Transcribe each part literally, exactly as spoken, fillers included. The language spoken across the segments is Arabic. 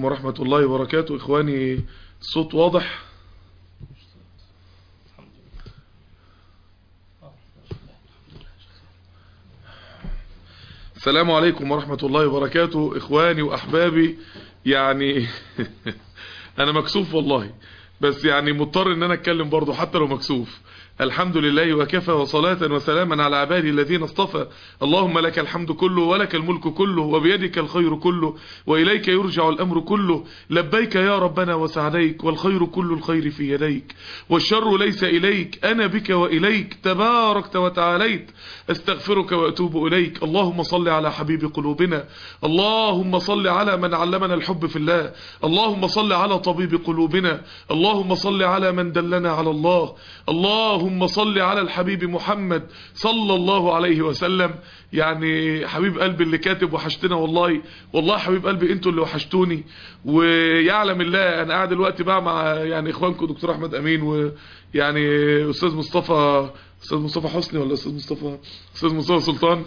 عليكم ورحمة الله وبركاته. إخواني الصوت واضح؟ السلام عليكم ورحمة الله وبركاته إخواني وأحبابي. يعني أنا مكسوف والله، بس يعني مضطر إن أنا أتكلم برضو حتى لو مكسوف. الحمد لله وكفى وصلاة وسلاما على عبادي الذين اصطفى. اللهم لك الحمد كله ولك الملك كله وبيدك الخير كله وإليك يرجع الأمر كله. لبيك يا ربنا وسعديك والخير كل الخير في يديك والشر ليس إليك، أنا بك وإليك تباركت وتعاليت. استغفرك وأتوب إليك. اللهم صل على حبيب قلوبنا، اللهم صل على من علمنا الحب في الله، اللهم صل على طبيب قلوبنا، اللهم صل على من دلنا على الله، اللهم اللهم صل على الحبيب محمد صلى الله عليه وسلم. يعني حبيب قلبي اللي كاتب وحشتنا والله، والله حبيب قلبي انتوا اللي وحشتوني. ويعلم الله انا قاعد دلوقتي بقى مع يعني اخوانكم دكتور احمد امين ويعني استاذ مصطفى استاذ مصطفى حسني ولا استاذ مصطفى استاذ مصطفى سلطان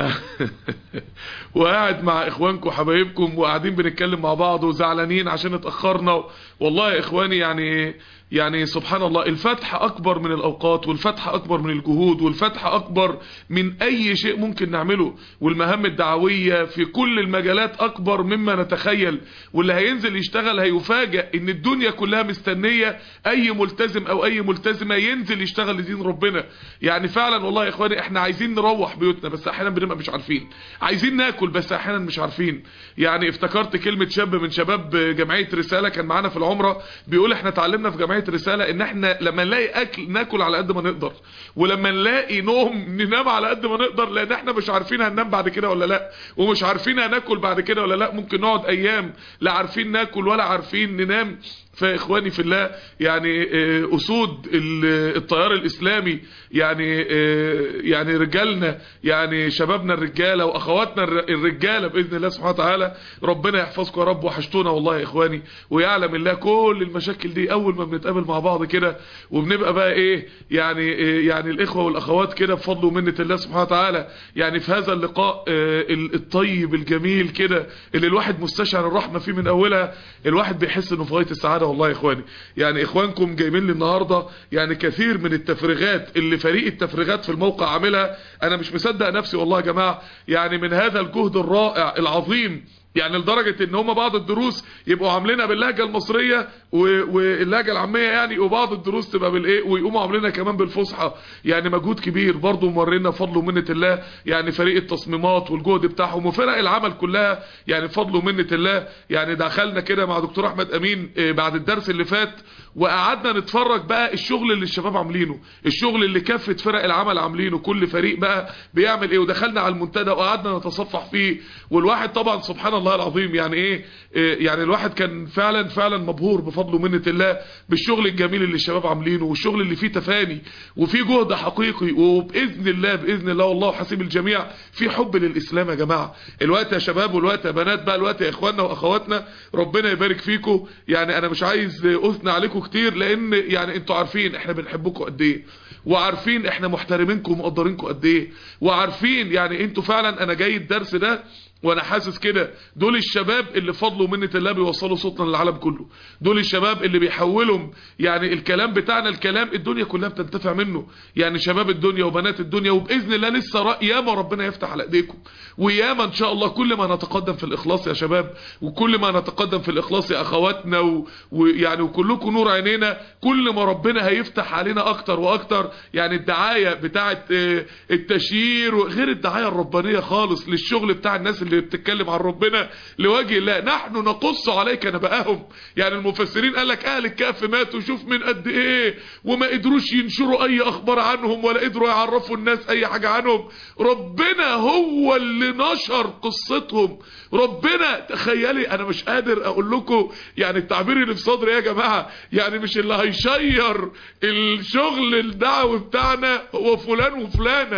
وقاعد مع اخوانكم وحبايبكم وقاعدين بنتكلم مع بعض وزعلانين عشان اتاخرنا. والله يا اخواني يعني يعني سبحان الله، الفتح اكبر من الاوقات، والفتح اكبر من الجهود، والفتح اكبر من اي شيء ممكن نعمله، والمهام الدعوية في كل المجالات اكبر مما نتخيل. واللي هينزل يشتغل هيفاجئ ان الدنيا كلها مستنية اي ملتزم او اي ملتزمة ينزل يشتغل لدين ربنا. يعني فعلا والله يا اخواني احنا عايزين نروح بيوتنا بس احيانا بنبقى مش عارفين، عايزين ناكل بس احيانا مش عارفين. يعني افتكرت كلمة شاب من شباب جمعية رسالة كان معانا في العمرة بيقول احنا اتعلمنا في جمعية رسالة ان احنا لما نلاقي اكل ناكل على قد ما نقدر، ولما نلاقي نوم ننام على قد ما نقدر، لان احنا مش عارفين هننام بعد كده ولا لا، ومش عارفين هناكل بعد كده ولا لا. ممكن نقعد ايام لا عارفين ناكل ولا عارفين ننام. فاخواني في الله يعني اسود التيار الاسلامي، يعني يعني رجالنا، يعني شبابنا الرجاله واخواتنا الرجاله باذن الله سبحانه وتعالى، ربنا يحفظكم يا رب. وحشتونا والله يا اخواني. ويعلم الله كل المشاكل دي اول ما بنتقابل مع بعض كده وبنبقى بقى ايه يعني يعني الاخوه والاخوات كده بفضل ومنه الله سبحانه وتعالى. يعني في هذا اللقاء الطيب الجميل كده اللي الواحد مستشعر الرحمه فيه من اولها، الواحد بيحس انه في غايه السعاده والله يا اخواني. يعني اخوانكم جايبين لي النهارده يعني كثير من التفريغات اللي فريق التفريغات في الموقع عاملها، انا مش مصدق نفسي والله يا جماعه. يعني من هذا الجهد الرائع العظيم، يعني لدرجة ان هم بعض الدروس يبقوا عاملينها باللهجة المصرية واللهجة العامية يعني، وبعض الدروس تبقى بالايه ويقوموا عاملينها كمان بالفصحى. يعني مجهود كبير برضو مرينا بفضل ومنة الله. يعني فريق التصميمات والجهد بتاعهم وفرق العمل كلها يعني بفضل ومنة الله. يعني دخلنا كده مع دكتور احمد امين بعد الدرس اللي فات وقعدنا نتفرج بقى الشغل اللي الشباب عاملينه، الشغل اللي كافة فرق العمل عاملينه، كل فريق بقى بيعمل ايه. ودخلنا على المنتدى وقعدنا نتصفح فيه، والواحد طبعا سبحان الله العظيم يعني ايه يعني الواحد كان فعلا فعلا مبهور بفضل ومنة الله بالشغل الجميل اللي الشباب عاملينه، والشغل اللي فيه تفاني وفيه جهد حقيقي. وباذن الله باذن الله والله حسيب الجميع في حب للاسلام يا جماعه. الوقت يا شباب والوقت يا بنات بقى، الوقت يا اخواننا واخواتنا، ربنا يبارك فيكم. يعني انا مش عايز اثني عليكم كتير لان يعني انتوا عارفين احنا بنحبكم قد ايه، وعارفين احنا محترمينكم ومقدرينكم قد ايه، وعارفين يعني انتوا فعلا. انا جاي الدرس ده وانا حاسس كده دول الشباب اللي فضلوا منة الله بيوصلوا صوتنا للعالم كله، دول الشباب اللي بيحولهم يعني الكلام بتاعنا الكلام الدنيا كلها بتنتفع منه. يعني شباب الدنيا وبنات الدنيا، وباذن الله لسه ياما ربنا يفتح على ايديكم، وياما ان شاء الله. كل ما نتقدم في الاخلاص يا شباب، وكل ما نتقدم في الاخلاص يا اخواتنا، ويعني وكلكم نور عينينا، كل ما ربنا هيفتح علينا اكتر واكتر. يعني الدعايه بتاعه التشيير غير الدعايه الربانيه خالص للشغل بتاع الناس اللي بتتكلم عن ربنا لوجه الله. نحن نقص عليك نبأهم. يعني المفسرين قال لك اهل الكهف ماتوا شوف من قد ايه وما قدروش ينشروا اي اخبار عنهم ولا قدروا يعرفوا الناس اي حاجة عنهم. ربنا هو اللي نشر قصتهم. ربنا تخيلي، انا مش قادر اقول لكم يعني التعبير اللي في صدري يا جماعة. يعني مش اللي هيشير الشغل الدعوي بتاعنا هو فلان وفلانة،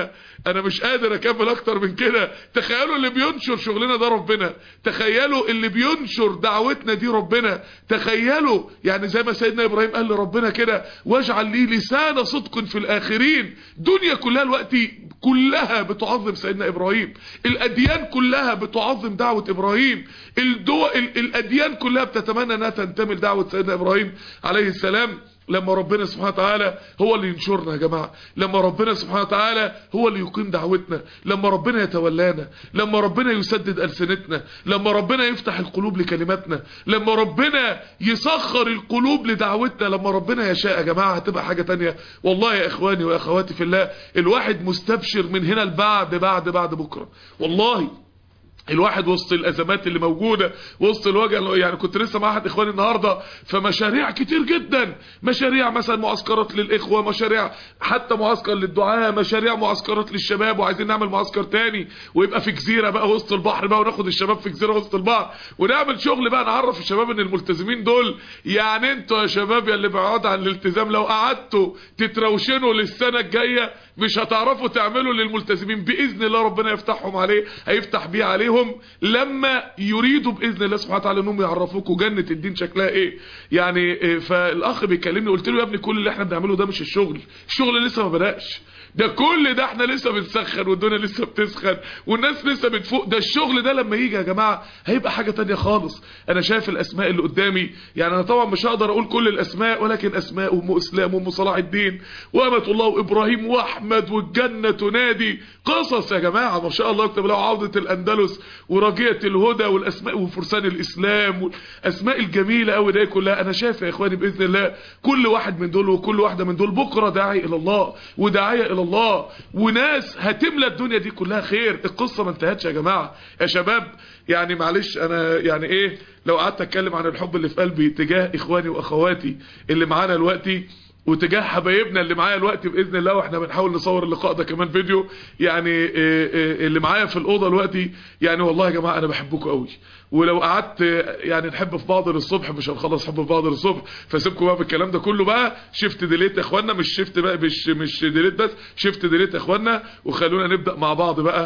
انا مش قادر اكمل اكتر من كده. تخيلوا اللي بينشر شغلنا ده ربنا، تخيلوا اللي بينشر دعوتنا دي ربنا، تخيلوا يعني زي ما سيدنا ابراهيم قال لربنا كده واجعل لي لسان صدق في الاخرين. دنيا كلها الوقت كلها بتعظم سيدنا ابراهيم، الاديان كلها بتعظم دعوة ابراهيم، الدول الاديان كلها بتتمنى انها تنتمي لدعوة سيدنا ابراهيم عليه السلام. لما ربنا سبحانه وتعالى هو اللي ينشرنا يا جماعة، لما ربنا سبحانه وتعالى هو اللي يقيم دعوتنا، لما ربنا يتولانا، لما ربنا يسدد ألسنتنا، لما ربنا يفتح القلوب لكلماتنا، لما ربنا يسخر القلوب لدعوتنا، لما ربنا يشاء يا جماعة هتبقى حاجة تانية. والله يا اخواني واخواتي في الله الواحد مستبشر من هنا لبعد بعد بعد بكرة. والله الواحد وسط الازمات اللي موجودة، وسط الوجع، يعني كنت لسه مع احد اخواني النهاردة فمشاريع كتير جدا، مشاريع مثلا معسكرات للاخوة، مشاريع حتى معسكر للدعاء، مشاريع معسكرات للشباب، وعايزين نعمل معسكر تاني ويبقى في جزيرة بقى وسط البحر بقى، وناخد الشباب في جزيرة وسط البحر ونعمل شغل بقى، نعرف الشباب ان الملتزمين دول يعني انتوا يا شباب يا اللي بعاد عن الالتزام لو قعدتوا تتروشنوا للسنة الجاية مش هتعرفوا تعملوا للملتزمين. بإذن الله ربنا يفتحهم عليه، هيفتح بيه عليهم لما يريدوا بإذن الله سبحانه وتعالى انهم يعرفوكوا جنة الدين شكلها ايه. يعني فالأخ بيكلمني قلت له يا ابني كل اللي احنا بنعمله ده مش الشغل، الشغل لسه ما بدأش، ده كل ده احنا لسه بنسخن والدنيا لسه بتسخن والناس لسه بتفوق، ده الشغل ده لما يجي يا جماعة هيبقى حاجة تانية خالص. انا شايف الاسماء اللي قدامي، يعني انا طبعا مش هقدر اقول كل الاسماء، ولكن اسماء ام اسلام وام صلاح الدين وامة الله وابراهيم واحمد والجنة تنادي، قصص يا جماعة ما شاء الله. اكتب له عودة الاندلس ورجية الهدى والاسماء وفرسان الاسلام والاسماء الجميلة قوي دي كلها. انا شايف يا اخواني باذن الله كل واحد من دول وكل واحدة من دول بكرة داعي الى الله وداعية الى الله، وناس هتملى الدنيا دي كلها خير. القصة ما انتهتش يا جماعة يا شباب. يعني معلش انا يعني ايه لو قعدت اتكلم عن الحب اللي في قلبي تجاه اخواني واخواتي اللي معانا دلوقتي وتجاه حبايبنا اللي معايا دلوقتي باذن الله، واحنا بنحاول نصور اللقاء ده كمان فيديو، يعني اللي معايا في الاوضه دلوقتي، يعني والله يا جماعه انا بحبكم قوي. ولو قعدت يعني نحب في بعض للصبح مش هنخلص حب في بعض للصبح، فسيبكم بقى بالكلام ده كله بقى. شفت ديليت يا اخوانا، مش شفت بقى مش مش ديليت بس، شفت ديليت يا اخوانا، وخلونا نبدا مع بعض بقى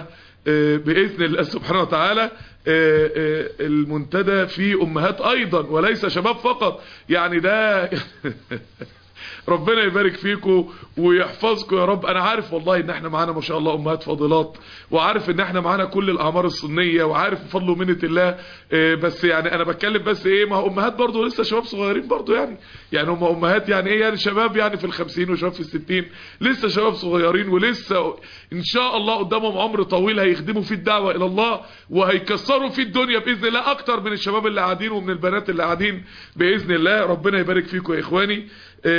باذن الله سبحانه وتعالى. المنتدى فيه امهات ايضا وليس شباب فقط، يعني ده ربنا يبارك فيكم ويحفظكم يا رب. انا عارف والله ان احنا معانا ما شاء الله امهات فاضلات، وعارف ان احنا معانا كل الاعمار السنيه، وعارف بفضل ومنه الله. بس يعني انا بتكلم بس ايه، ما هو امهات برضو لسه شباب صغيرين برضو، يعني يعني هم امهات يعني ايه، يعني شباب يعني في الخمسين وشباب في الستين، لسه شباب صغيرين ولسه ان شاء الله قدامهم عمر طويل هيخدموا فيه الدعوه الى الله وهيكسروا فيه الدنيا باذن الله اكتر من الشباب اللي قاعدين ومن البنات اللي قاعدين باذن الله. ربنا يبارك فيكم يا اخواني،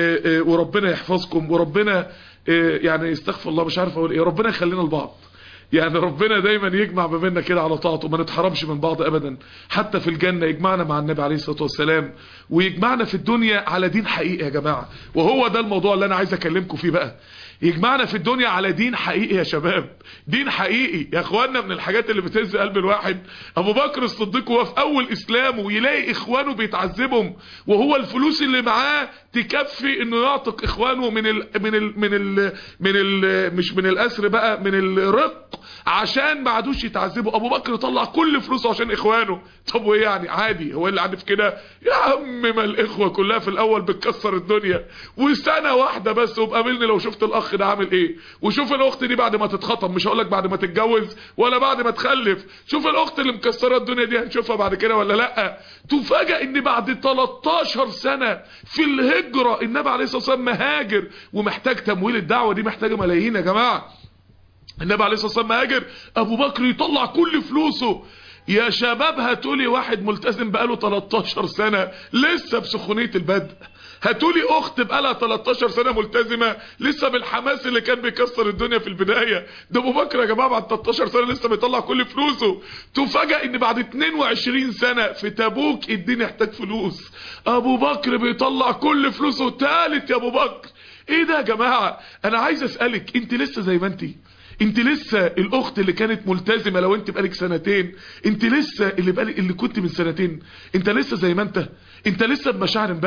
وربنا يحفظكم، وربنا يعني استغفر الله مش عارف اقول ايه، ربنا يخلينا لبعض، يعني ربنا دايما يجمع ما بيننا كده على طاعته، ما نتحرمش من بعض ابدا. حتى في الجنة يجمعنا مع النبي عليه الصلاة والسلام، ويجمعنا في الدنيا على دين حقيقي يا جماعة. وهو ده الموضوع اللي انا عايز اكلمكم فيه بقى، يجمعنا في الدنيا على دين حقيقي يا شباب، دين حقيقي يا اخواننا. من الحاجات اللي بتهز قلب الواحد ابو بكر الصديق وهو في اول اسلامه ويلاقي اخوانه بيتعذبهم، وهو الفلوس اللي معاه تكفي انه يعتق اخوانه من ال من ال من ال من ال مش من الاسر بقى، من الرق، عشان ما عادوش يتعذبوا. ابو بكر طلع كل فلوسه عشان اخوانه. طب وايه يعني، عادي هو اللي عارف كده يا عم، ما الاخوه كلها في الاول بتكسر الدنيا، وسنه واحده بس وبقابلني لو شفت الاخ ده عامل ايه، وشوف الاخت دي بعد ما تتخطب، مش هقولك بعد ما تتجوز ولا بعد ما تخلف، شوف الاخت اللي مكسره الدنيا دي هنشوفها بعد كده ولا لا. تفاجئ ان بعد تلتاشر سنه في الهجره النبي عليه الصلاه والسلام مهاجر، ومحتاج تمويل الدعوه دي، محتاجه ملايين يا جماعه. النبي عليه الصلاه والسلام مهاجر، ابو بكر يطلع كل فلوسه. يا شباب هاتولي واحد ملتزم بقاله تلتاشر سنه لسه بسخونيه البدء، هاتولي اخت بقالها تلتاشر سنه ملتزمه لسه بالحماس اللي كان بيكسر الدنيا في البدايه. ده ابو بكر يا جماعه بعد تلتاشر سنه لسه بيطلع كل فلوسه. تفاجئ ان بعد اتنين وعشرين سنه في تبوك الدين يحتاج فلوس، ابو بكر بيطلع كل فلوسه تالت يا ابو بكر. ايه ده يا جماعه؟ انا عايز اسالك، انت لسه زي ما انت؟ انت لسه الاخت اللي كانت ملتزمه لو انت بقالك سنتين؟ انت لسه اللي بقالك اللي كنت من سنتين؟ انت لسه زي ما انت؟ انت لسه بمشاعر امبارح؟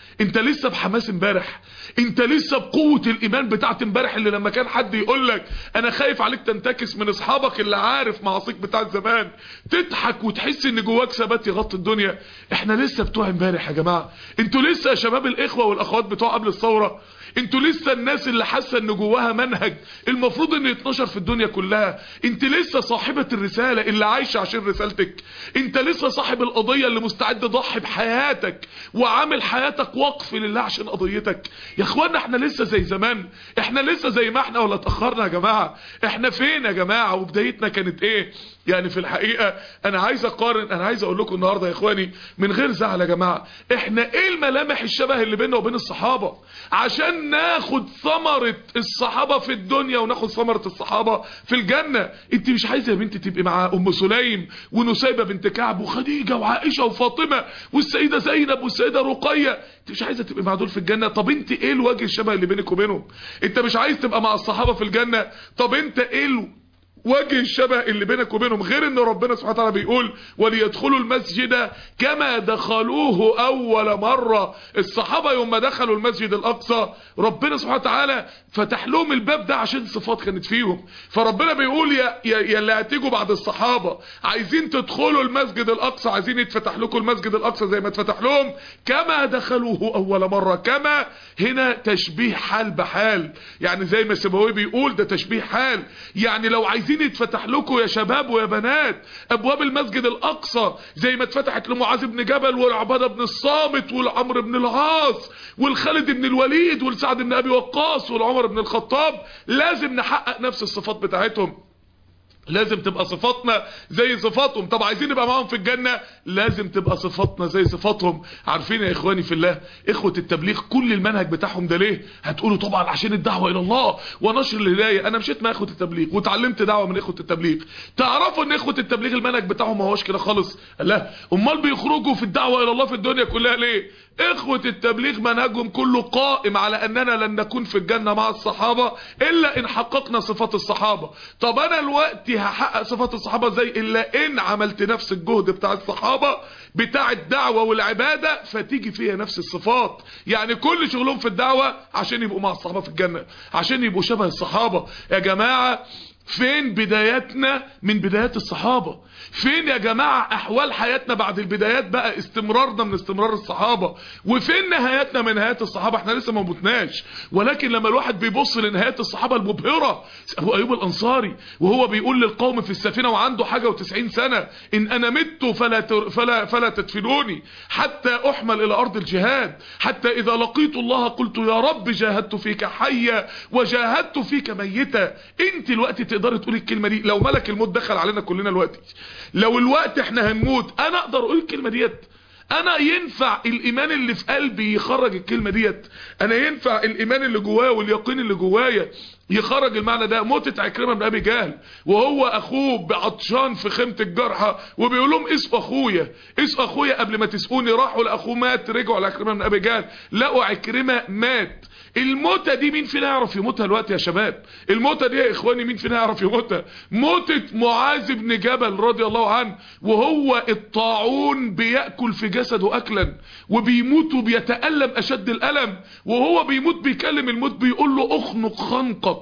انت لسه بحماس امبارح، انت لسه بقوة الايمان بتاعت امبارح اللي لما كان حد يقول لك انا خايف عليك تنتكس من اصحابك اللي عارف معاصيك بتاعت زمان، تضحك وتحس ان جواك ثبات يغطي الدنيا. احنا لسه بتوع امبارح يا جماعة، انتوا لسه يا شباب الاخوة والاخوات بتوع قبل الثورة، انتوا لسه الناس اللي حاسه ان جواها منهج المفروض انه يتنشر في الدنيا كلها، انت لسه صاحبة الرسالة اللي عايشة عشان رسالتك، انت لسه صاحب القضية اللي مستعد تضحي بحياتك وعامل حياتك وقف لله عشان قضيتك. يا اخوانا احنا لسه زي زمان، احنا لسه زي ما احنا ولا اتأخرنا يا جماعة؟ احنا فين يا جماعة وبدايتنا كانت ايه؟ يعني في الحقيقة انا عايز اقارن، انا عايز اقول لكم النهاردة يا اخواني من غير زعل يا جماعة، احنا ايه الملامح الشبه اللي بيننا وبين الصحابة عشان ناخد ثمرة الصحابة في الدنيا وناخد ثمرة الصحابة في الجنة؟ انت مش عايزة يا بنتي تبقي مع ام سليم ونسيبة بنت كعب وخديجة وعائشة وفاطمة والسيدة زينب والسيدة رقية؟ انت مش عايزة تبقي مع دول في الجنة؟ طب انت ايه الوجه الشبه اللي بينك وبينهم؟ انت مش عايز تبقى مع الصحابة في الجنة؟ طب انت ايه الو... وجه الشبه اللي بينك وبينهم؟ غير ان ربنا سبحانه وتعالى بيقول وليدخلوا المسجد كما دخلوه اول مرة. الصحابة يوم ما دخلوا المسجد الاقصى ربنا سبحانه وتعالى فتح لهم الباب ده عشان صفات كانت فيهم، فربنا بيقول يا, يا, يا اللي هتيجوا بعد الصحابة عايزين تدخلوا المسجد الاقصى، عايزين يتفتح لكم المسجد الاقصى زي ما اتفتح لهم كما دخلوه اول مرة. كما هنا تشبيه حال بحال، يعني زي ما السيبوي بيقول ده تشبيه حال، يعني لو عايزين يتفتح لكم يا شباب ويا بنات ابواب المسجد الاقصى زي ما اتفتحت لمعاذ بن جبل والعبادة بن الصامت والعمر بن العاص والخالد بن الوليد والسعد بن ابي وقاص والعمر بن الخطاب، لازم نحقق نفس الصفات بتاعتهم، لازم تبقى صفاتنا زي صفاتهم. طب عايزين نبقى معاهم في الجنة لازم تبقى صفاتنا زي صفاتهم. عارفين يا اخواني في الله اخوة التبليغ كل المنهج بتاعهم ده ليه؟ هتقولوا طبعا عشان الدعوة الى الله ونشر الهداية. انا مشيت مع اخوة التبليغ وتعلمت دعوة من اخوة التبليغ، تعرفوا ان اخوة التبليغ المنهج بتاعهم ما هوش كده خالص؟ لا، امال بيخرجوا في الدعوة الى الله في الدنيا كلها ليه؟ اخوة التبليغ منهجهم كله قائم على اننا لن نكون في الجنة مع الصحابة الا ان حققنا صفات الصحابة. طب انا الوقت هحقق صفات الصحابة زي الا ان عملت نفس الجهد بتاع الصحابة بتاع الدعوة والعبادة فتيجي فيها نفس الصفات. يعني كل شغلهم في الدعوة عشان يبقوا مع الصحابة في الجنة، عشان يبقوا شبه الصحابة. يا جماعة فين بداياتنا من بدايات الصحابة؟ فين يا جماعة احوال حياتنا بعد البدايات بقى استمرارنا من استمرار الصحابة؟ وفين نهاياتنا من نهايات الصحابة؟ احنا لسه ما متناش، ولكن لما الواحد بيبص لنهايات الصحابة المبهرة، ابو ايوب الانصاري وهو بيقول للقوم في السفينة وعنده حاجة وتسعين سنة ان انا مت فلا, تر فلا, فلا تدفنوني حتى احمل الى ارض الجهاد، حتى اذا لقيت الله قلت يا رب جاهدت فيك حيا وجاهدت فيك ميتا. انت الوقت تقدر تقول الكلمة دي؟ لو ملك الموت دخل علينا كلنا الوقت، لو الوقت احنا هنموت، انا اقدر اقول الكلمة ديت؟ انا ينفع الايمان اللي في قلبي يخرج الكلمة ديت؟ انا ينفع الايمان اللي جوايا واليقين اللي جوايا يخرج المعنى ده؟ موتة عكرمة بن ابي جهل وهو اخوه بعطشان في خيمة الجرحى وبيقول لهم اسقوا اخويا اسقوا اخويا قبل ما تسقوني. راحوا لاخوه مات، رجعوا لعكرمة بن ابي جهل لقوا عكرمة مات. الموتة دي مين فينا يعرف يموتها الوقت يا شباب؟ الموتة دي يا اخواني مين فينا يعرف يموتها؟ موتة معاذ بن جبل رضي الله عنه وهو الطاعون بيأكل في جسده اكلا وبيموت وبيتألم اشد الالم، وهو بيموت بيكلم الموت بيقول له اخنق خنقك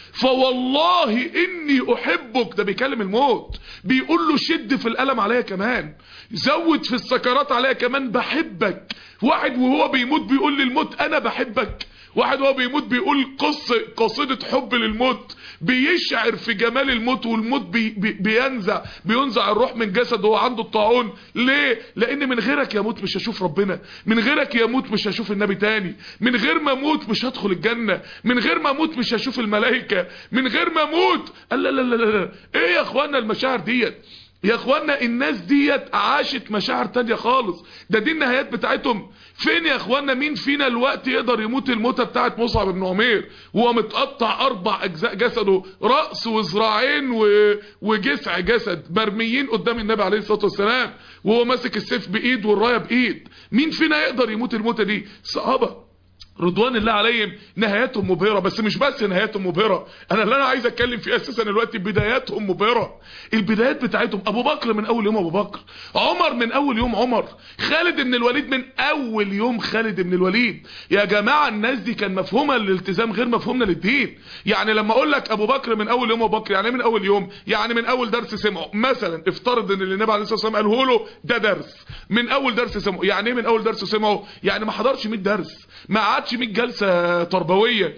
فوالله اني احبك. ده بيكلم الموت بيقول له شد في الالم عليا كمان، زود في السكرات عليا كمان، بحبك. واحد وهو بيموت بيقول للموت انا بحبك. واحد وهو بيموت بيقول قصة قصيدة حب للموت، بيشعر في جمال الموت، والموت بي بي بينزع بينزع الروح من جسده وهو عنده الطاعون. ليه؟ لان من غيرك يا موت مش هشوف ربنا، من غيرك يا موت مش هشوف النبي تاني، من غير ما موت مش هدخل الجنة، من غير ما موت مش هشوف الملائكة، من غير ما موت. لا لا لا لا لا. ايه يا اخوانا المشاعر ديت؟ يا اخوانا الناس ديت عاشت مشاعر تانية خالص، ده دي النهايات بتاعتهم. فين يا اخوانا مين فينا الوقت يقدر يموت الموتة بتاعت مصعب بن عمير وهو متقطع اربع اجزاء جسده، رأس وذراعين و... وجسع جسد مرميين قدام النبي عليه الصلاة والسلام وهو ماسك السيف بايد والراية بايد؟ مين فينا يقدر يموت الموتة دي؟ الصحابة رضوان الله عليهم نهاياتهم مبهرة. بس مش بس نهاياتهم مبهرة، انا اللي انا عايز اتكلم فيه اساسا دلوقتي بداياتهم مبهرة. البدايات بتاعتهم، ابو بكر من اول يوم ابو بكر، عمر من اول يوم عمر، خالد بن الوليد من اول يوم خالد بن الوليد. يا جماعة الناس دي كان مفهومها للالتزام غير مفهومنا للدين. يعني لما اقول لك ابو بكر من اول يوم ابو بكر، يعني من اول يوم، يعني من اول درس سمعه. مثلا افترض ان اللي النبي عليه الصلاه والسلام قاله له ده درس، من اول درس سمعه. يعني ايه من اول درس سمعه؟ يعني ما حضرش مية درس، ما قعدش مية جلسه تربويه،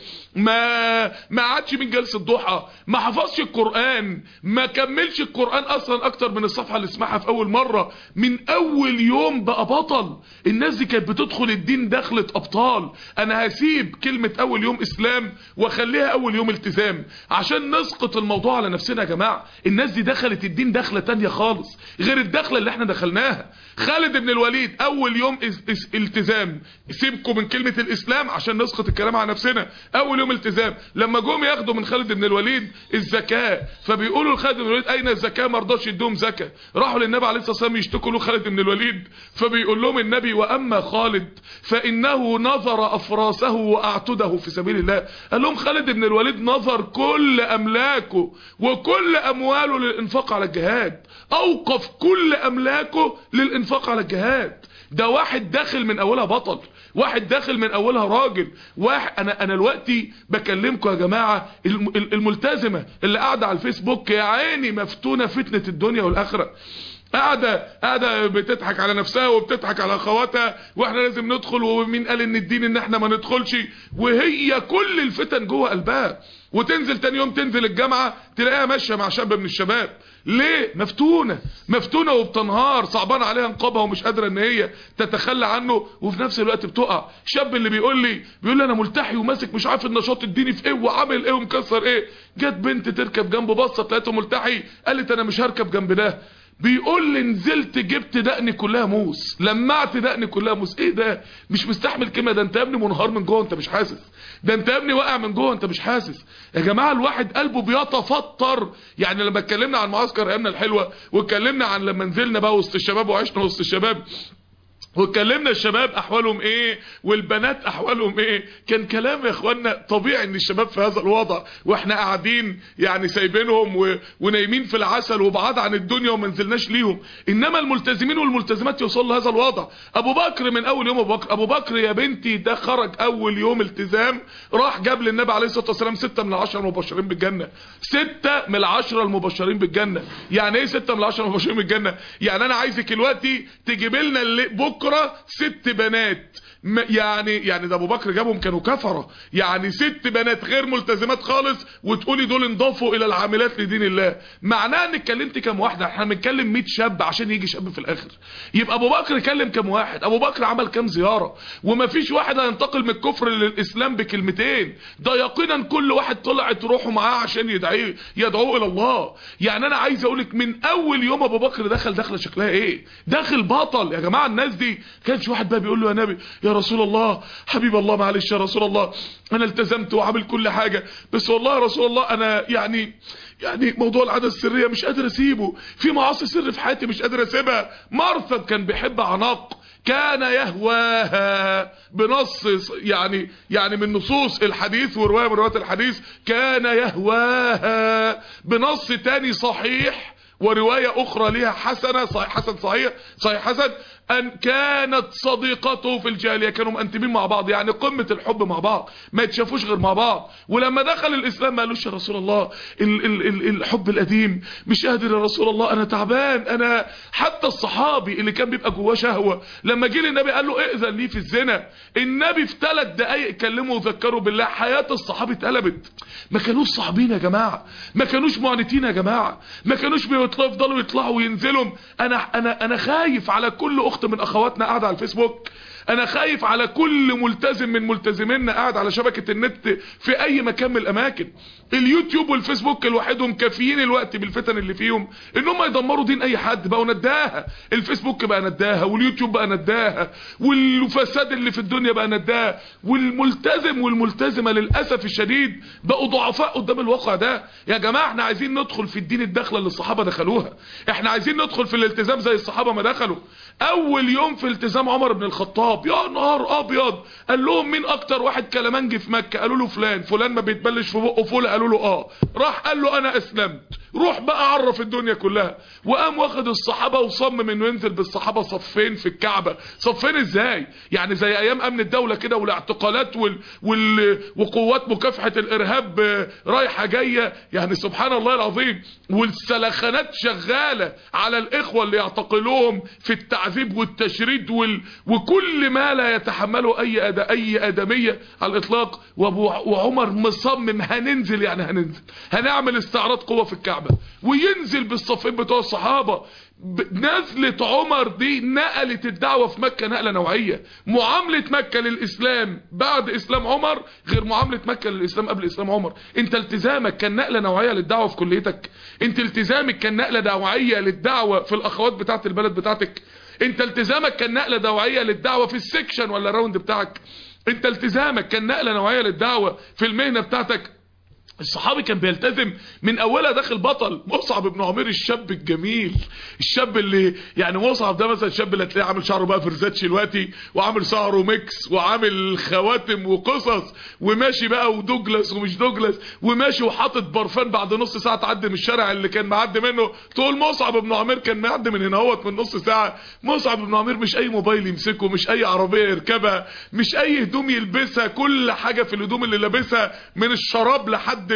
ما ما قعدش مية جلسه ضحى، ما حفظش القران، ما كملش القران اصلا اكتر من الصفحه اللي سمعها في اول مره. من اول يوم بقى بطل. الناس دي كانت بتدخل الدين دخلة ابطال. انا هسيب كلمه اول يوم اسلام واخليها اول يوم التزام عشان نسقط الموضوع على نفسنا. يا جماعه الناس دي دخلت الدين دخله تانية خالص غير الدخله اللي احنا دخلناها. خالد بن الوليد اول يوم التزام، سيبكم من كلمه الاسلام عشان نسقط الكلام على نفسنا. اول يوم التزام لما جم ياخدوا من خالد بن الوليد الزكاه، فبيقولوا لخالد بن الوليد اين الزكاه؟ ما رضاش يدوهم زكاه. راحوا للنبي عليه الصلاه والسلام يشتكوا له خالد بن الوليد، فبيقول لهم النبي واما خالد فانه نظر افراسه واعتده في سبيل الله. قال لهم خالد بن الوليد نظر كل املاكه وكل امواله للانفاق على الجهاد، اوقف كل املاكه للانفاق على الجهاد. ده واحد داخل من اولها بطل، واحد داخل من اولها راجل. واحد انا انا دلوقتي بكلمكم يا جماعه، الملتزمه اللي قاعده على الفيسبوك يا عيني مفتونه فتنه الدنيا والاخره، قاعده قاعده بتضحك على نفسها وبتضحك على اخواتها، واحنا لازم ندخل، ومين قال ان الدين ان احنا ما ندخلش، وهي كل الفتن جوه قلبها. وتنزل تاني يوم تنزل الجامعه تلاقيها ماشيه مع شاب من الشباب. ليه؟ مفتونه مفتونه وبتنهار، صعبان عليها نقابها ومش قادره ان هي تتخلى عنه، وفي نفس الوقت بتقع. شاب اللي بيقول لي بيقول لي انا ملتحي وماسك مش عارف النشاط الديني في ايه وعامل ايه ومكسر ايه، جت بنت تركب جنبه بصت لقيته ملتحي، قالت انا مش هركب جنب ده. بيقول لي نزلت جبت دقني كلها موس، لمعت دقني كلها موس. ايه ده؟ مش مستحمل كلمه. ده انت يا ابني منهار من جوه انت مش حاسس، ده انت يا ابني واقع من جوه انت مش حاسس. يا جماعه الواحد قلبه بيتفطر. يعني لما اتكلمنا عن معسكر ايامنا الحلوه، واتكلمنا عن لما نزلنا بقى وسط الشباب وعشنا وسط الشباب، واتكلمنا الشباب احوالهم ايه والبنات احوالهم ايه، كان كلام يا اخوانا طبيعي ان الشباب في هذا الوضع، واحنا قاعدين يعني سايبينهم و... ونايمين في العسل وبعاد عن الدنيا وما نزلناش ليهم. انما الملتزمين والملتزمات يوصلوا لهذا الوضع. ابو بكر من اول يوم ابو بكر ابو بكر يا بنتي ده خرج اول يوم التزام، راح جاب للنبي عليه الصلاه والسلام ستة من العشرة المبشرين بالجنه. ستة من العشرة المبشرين بالجنه. يعني ايه ستة من العشرة المبشرين بالجنه؟ يعني انا عايزك دلوقتي تجيب لنا اللي بكره ست بنات، يعني يعني ده ابو بكر جابهم كانوا كفره، يعني ست بنات غير ملتزمات خالص، وتقولي دول انضافوا الى العاملات لدين الله. معناه ان اتكلمت كام واحده؟ احنا بنتكلم مية شاب عشان يجي شاب في الاخر. يبقى ابو بكر كلم كام واحد؟ ابو بكر عمل كام زياره؟ ومفيش واحد هينتقل من الكفر للاسلام بكلمتين، ده يقينا كل واحد طلعت روحه معاه عشان يدعيه يدعوه الى الله. يعني انا عايز اقولك من اول يوم ابو بكر دخل دخله شكلها ايه؟ داخل بطل يا جماعه. الناس دي كانش واحد بقى بيقول له يا نبي يا رسول الله حبيب الله معلش يا رسول الله انا التزمت وعامل كل حاجة، بس والله يا رسول الله انا يعني يعني موضوع العادة السرية مش قادر اسيبه، في معاصي سر في حياتي مش قادر اسيبها. مرثد كان بيحب عناق، كان يهواها بنص يعني يعني من نصوص الحديث ورواية من روايات الحديث، كان يهواها بنص تاني صحيح ورواية اخرى ليها حسنة صحيح حسن صحيح صحيح حسن، ان كانت صديقته في الجاهليه، كانوا مأنتمين مع بعض، يعني قمه الحب مع بعض، ما يتشافوش غير مع بعض. ولما دخل الاسلام ما قالوش يا رسول الله ال ال ال الحب القديم مش قادر يا رسول الله انا تعبان انا. حتى الصحابي اللي كان بيبقى جواه شهوه لما جه للنبي قال له ائذن لي في الزنا، النبي في ثلاث دقائق كلمه وذكره بالله، حياه الصحابي اتقلبت. ما كانوش صعبين يا جماعه، ما كانوش معنتين يا جماعه، ما كانوش بيفضلوا يطلعوا وينزلوا. انا انا انا خايف على كل اخت من اخواتنا قاعده على الفيسبوك، انا خايف على كل ملتزم من ملتزمينا قاعد على شبكة النت في اي مكان من الاماكن. اليوتيوب والفيسبوك لوحدهم كافيين الوقت بالفتن اللي فيهم ان هم يدمروا دين اي حد. بقوا نداها، الفيسبوك بقى نداها، واليوتيوب بقى نداها، والفساد اللي في الدنيا بقى نداها، والملتزم والملتزمة للأسف الشديد بقوا ضعفاء قدام الواقع ده. يا جماعة احنا عايزين ندخل في الدين الدخلة اللي الصحابة دخلوها، احنا عايزين ندخل في الالتزام زي الصحابة ما دخلوا. اول يوم في التزام عمر بن الخطاب الصحاب. يا نهار ابيض. قال لهم مين اكتر واحد كلامنجي في مكة؟ قالوا له فلان. فلان ما بيتبلش في بقه فول؟ قالوا له اه. راح قال له انا اسلمت، روح بقى عرف الدنيا كلها. وقام واخد الصحابة وصمم انه ينزل بالصحابة صفين في الكعبة. صفين ازاي؟ يعني زي ايام امن الدولة كده والاعتقالات وال... وال... وقوات مكافحة الارهاب رايحة جاية، يعني سبحان الله العظيم. والسلخانات شغالة على الاخوة اللي يعتقلوهم في التعذيب والتشريد وال... وكل ما لا يتحمله اي أد... اي ادمية على الاطلاق. وابو وعمر مصمم هننزل، يعني هننزل هنعمل استعراض قوة في الكعبة، وينزل بالصفين بتوع الصحابة. نزلة عمر دي نقلت الدعوة في مكة نقلة نوعية. معاملة مكة للإسلام بعد إسلام عمر غير معاملة مكة للإسلام قبل إسلام عمر. انت التزامك كان نقلة نوعية للدعوة في كليتك، انت التزامك كان نقلة نوعية للدعوة في الأخوات بتاعت البلد بتاعتك، انت التزامك كان نقلة نوعية للدعوة في السكشن ولا الراوند بتاعك، انت التزامك كان نقلة نوعية للدعوة في المهنة بتاعتك. الصحابي كان بيلتزم من اولها داخل بطل. مصعب بن عمير الشاب الجميل، الشاب اللي يعني مصعب ده مثلا الشاب اللي هتلاقيه عامل شعره بقى فرزاتش دلوقتي، وعامل شعره ميكس، وعامل خواتم وقصص، وماشي بقى ودوجلاس ومش دوجلاس، وماشي وحاطط برفان بعد نص ساعه تعدي من الشارع اللي كان معدي منه تقول مصعب بن عمير كان معدي من هنا اهوت من نص ساعه. مصعب بن عمير مش اي موبايل يمسكه، مش اي عربيه يركبها، مش اي هدوم يلبسها، كل حاجه في الهدوم اللي لابسها من الشراب لحد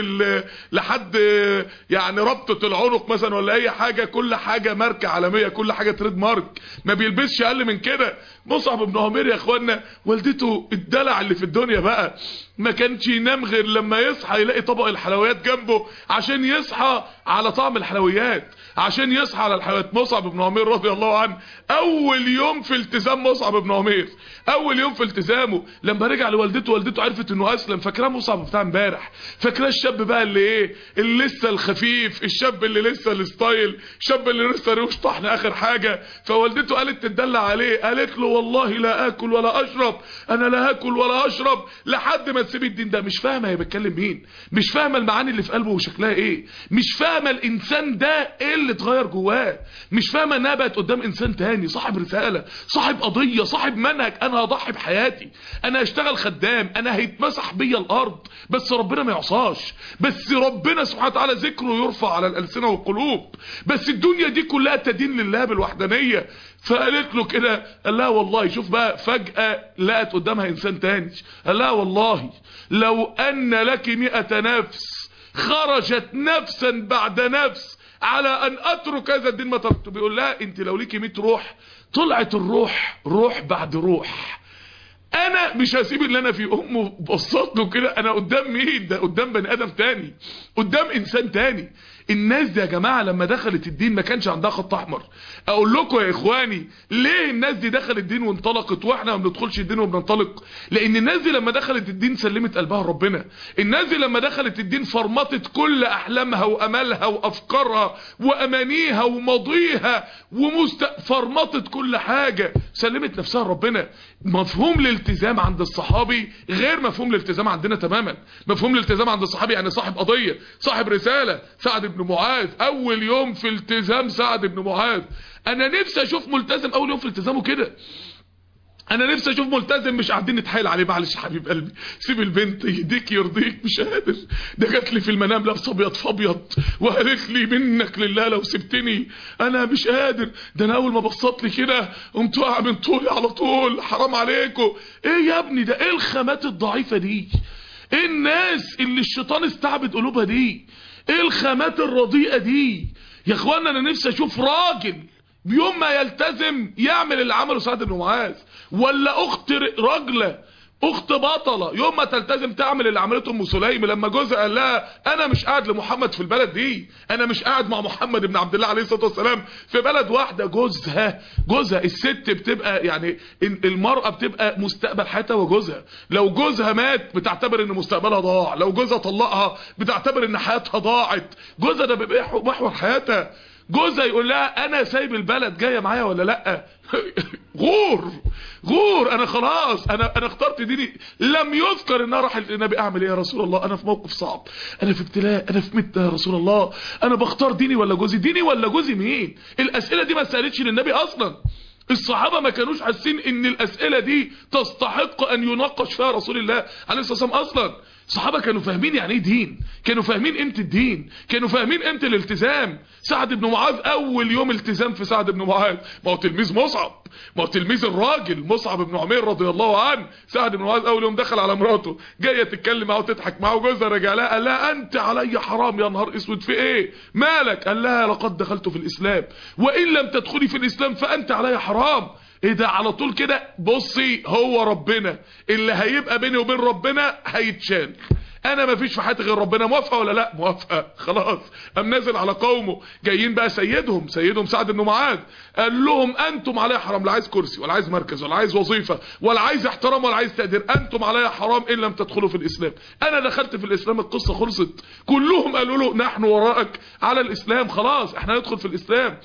لحد يعني ربطة العنق مثلا ولا اي حاجة، كل حاجة ماركة عالمية، كل حاجة تريد مارك، ما بيلبسش اقل من كده. مصعب بن عمير يا اخوانا والدته الدلع اللي في الدنيا بقى، ما كانش ينام غير لما يصحى يلاقي طبق الحلويات جنبه عشان يصحى على طعم الحلويات، عشان يصحى على الحلويات. مصعب بن عمير رضي الله عنه اول يوم في التزام مصعب بن عمير، اول يوم في التزامه لما رجع لوالدته، والدته عرفت انه اسلم، فاكراه مصعب بتاع امبارح، فاكراه الشاب بقى اللي ايه، اللي لسه الخفيف، الشاب اللي لسه الستايل، الشاب اللي لسه ريوش طحن اخر حاجه. فوالدته قالت تدلع عليه، قالت له والله لا اكل ولا اشرب، انا لا اكل ولا اشرب لحد ما تسيب الدين ده. مش فاهمه هي بتكلم مين، مش فاهمه المعاني اللي في قلبه وشكلها ايه، مش فاهمه الانسان ده ايه اللي اتغير جواه، مش فاهمه انها بقت قدام انسان تاني، صاحب رساله، صاحب قضيه، صاحب منهج. انا هضحي بحياتي، انا هشتغل خدام، انا هيتمسح بيا الارض، بس ربنا ما يعصاش، بس ربنا سبحانه وتعالى ذكره يرفع على الالسنه والقلوب، بس الدنيا دي كلها تدين لله بالوحدانيه. فقالت له كده، قال لها والله، شوف بقى، فجأة لقت قدامها انسان تاني، قال لها والله لو ان لك مئة نفس خرجت نفسا بعد نفس على ان اترك هذا الدين ما تركته. بيقول لها انت لو ليكي مئة روح طلعت الروح روح بعد روح، انا مش هسيب اللي انا فيه. امه بصت له كده، انا قدام مين ده؟ قدام بني ادم تاني، قدام انسان تاني. الناس دي يا جماعة لما دخلت الدين ما كانش عندها خط احمر. اقول لكم يا اخواني ليه الناس دي دخلت الدين وانطلقت واحنا ما بندخلش الدين وبننطلق؟ لان الناس دي لما دخلت الدين سلمت قلبها لربنا. الناس دي لما دخلت الدين فرمطت كل احلامها وامالها وافكارها وامانيها وماضيها ومست... فرمطت كل حاجة، سلمت نفسها لربنا. مفهوم الالتزام عند الصحابي غير مفهوم الالتزام عندنا تماما. مفهوم الالتزام عند الصحابي يعني صاحب قضية، صاحب رسالة. سعد بن معاذ اول يوم في التزام سعد بن معاذ، انا نفسي اشوف ملتزم اول يوم في التزامه كده. انا نفسي اشوف ملتزم مش قاعدين نتحايل عليه، معلش يا حبيب قلبي سيب البنت يهديك يرضيك، مش قادر، ده جات لي في المنام لابسه ابيض فابيض وقالت لي منك لله لو سبتني انا مش قادر، ده انا اول ما بصت لي كده قمت واقع من طولي على طول، حرام عليكم. ايه يا ابني ده؟ ايه الخامات الضعيفه دي؟ ايه الناس اللي الشيطان استعبد قلوبها دي؟ ايه الخامات الرديئه دي يا اخوانا؟ انا نفسي اشوف راجل بيوم ما يلتزم يعمل اللي عمله سعد بن معاذ، ولا اخت راجله، اخت بطله يوم ما تلتزم تعمل اللي عملته ام سليم لما جوزها قال لها انا مش قاعد لمحمد في البلد دي، انا مش قاعد مع محمد بن عبد الله عليه الصلاه والسلام في بلد واحده. جوزها جوزها الست بتبقى يعني المراه بتبقى مستقبل حياتها وجوزها، لو جوزها مات بتعتبر ان مستقبلها ضاع، لو جوزها طلقها بتعتبر ان حياتها ضاعت، جوزها ده بيبقى محور حياتها. جوزها يقول لها انا سايب البلد جايه معايا ولا لا؟ غور غور، انا خلاص انا انا اخترت ديني. لم يذكر ان راح النبي اعمل ايه يا رسول الله؟ انا في موقف صعب، انا في ابتلاء، انا في متة يا رسول الله، انا بختار ديني ولا جوزي؟ ديني ولا جوزي مين؟ الاسئله دي ما اتسالتش للنبي اصلا. الصحابة ما كانوش حاسين ان الاسئلة دي تستحق ان يناقش فيها رسول الله عليه الصلاة والسلام اصلا. الصحابة كانوا فاهمين يعني ايه دين، كانوا فاهمين قيمة الدين، كانوا فاهمين قيمة الالتزام. سعد بن معاذ اول يوم التزام في سعد بن معاذ، ما هو تلميذ مصعب، ما هو تلميذ الراجل مصعب بن عمير رضي الله عنه. سعد بن معاذ اول يوم دخل على مراته جايه تتكلم معاه وتضحك معاه، وجوزها رجع لها قال لها انت علي حرام. يا نهار اسود في ايه مالك؟ قال لها لقد دخلت في الاسلام وان لم تدخلي في الاسلام فانت علي حرام. ايه ده على طول كده؟ بصي هو ربنا اللي هيبقى بيني وبين ربنا هيتشال، انا ما فيش في حياتي غير ربنا. موافقه ولا لا؟ موافقه. خلاص قام نازل على قومه جايين بقى سيدهم سيدهم سعد بن معاذ، قال لهم انتم علي حرام، لا عايز كرسي ولا عايز مركز ولا عايز وظيفه ولا عايز احترام ولا عايز تقدير، انتم علي حرام ان لم تدخلوا في الاسلام. انا دخلت في الاسلام القصه خلصت. كلهم قالوا له نحن وراءك على الاسلام، خلاص احنا ندخل في الاسلام.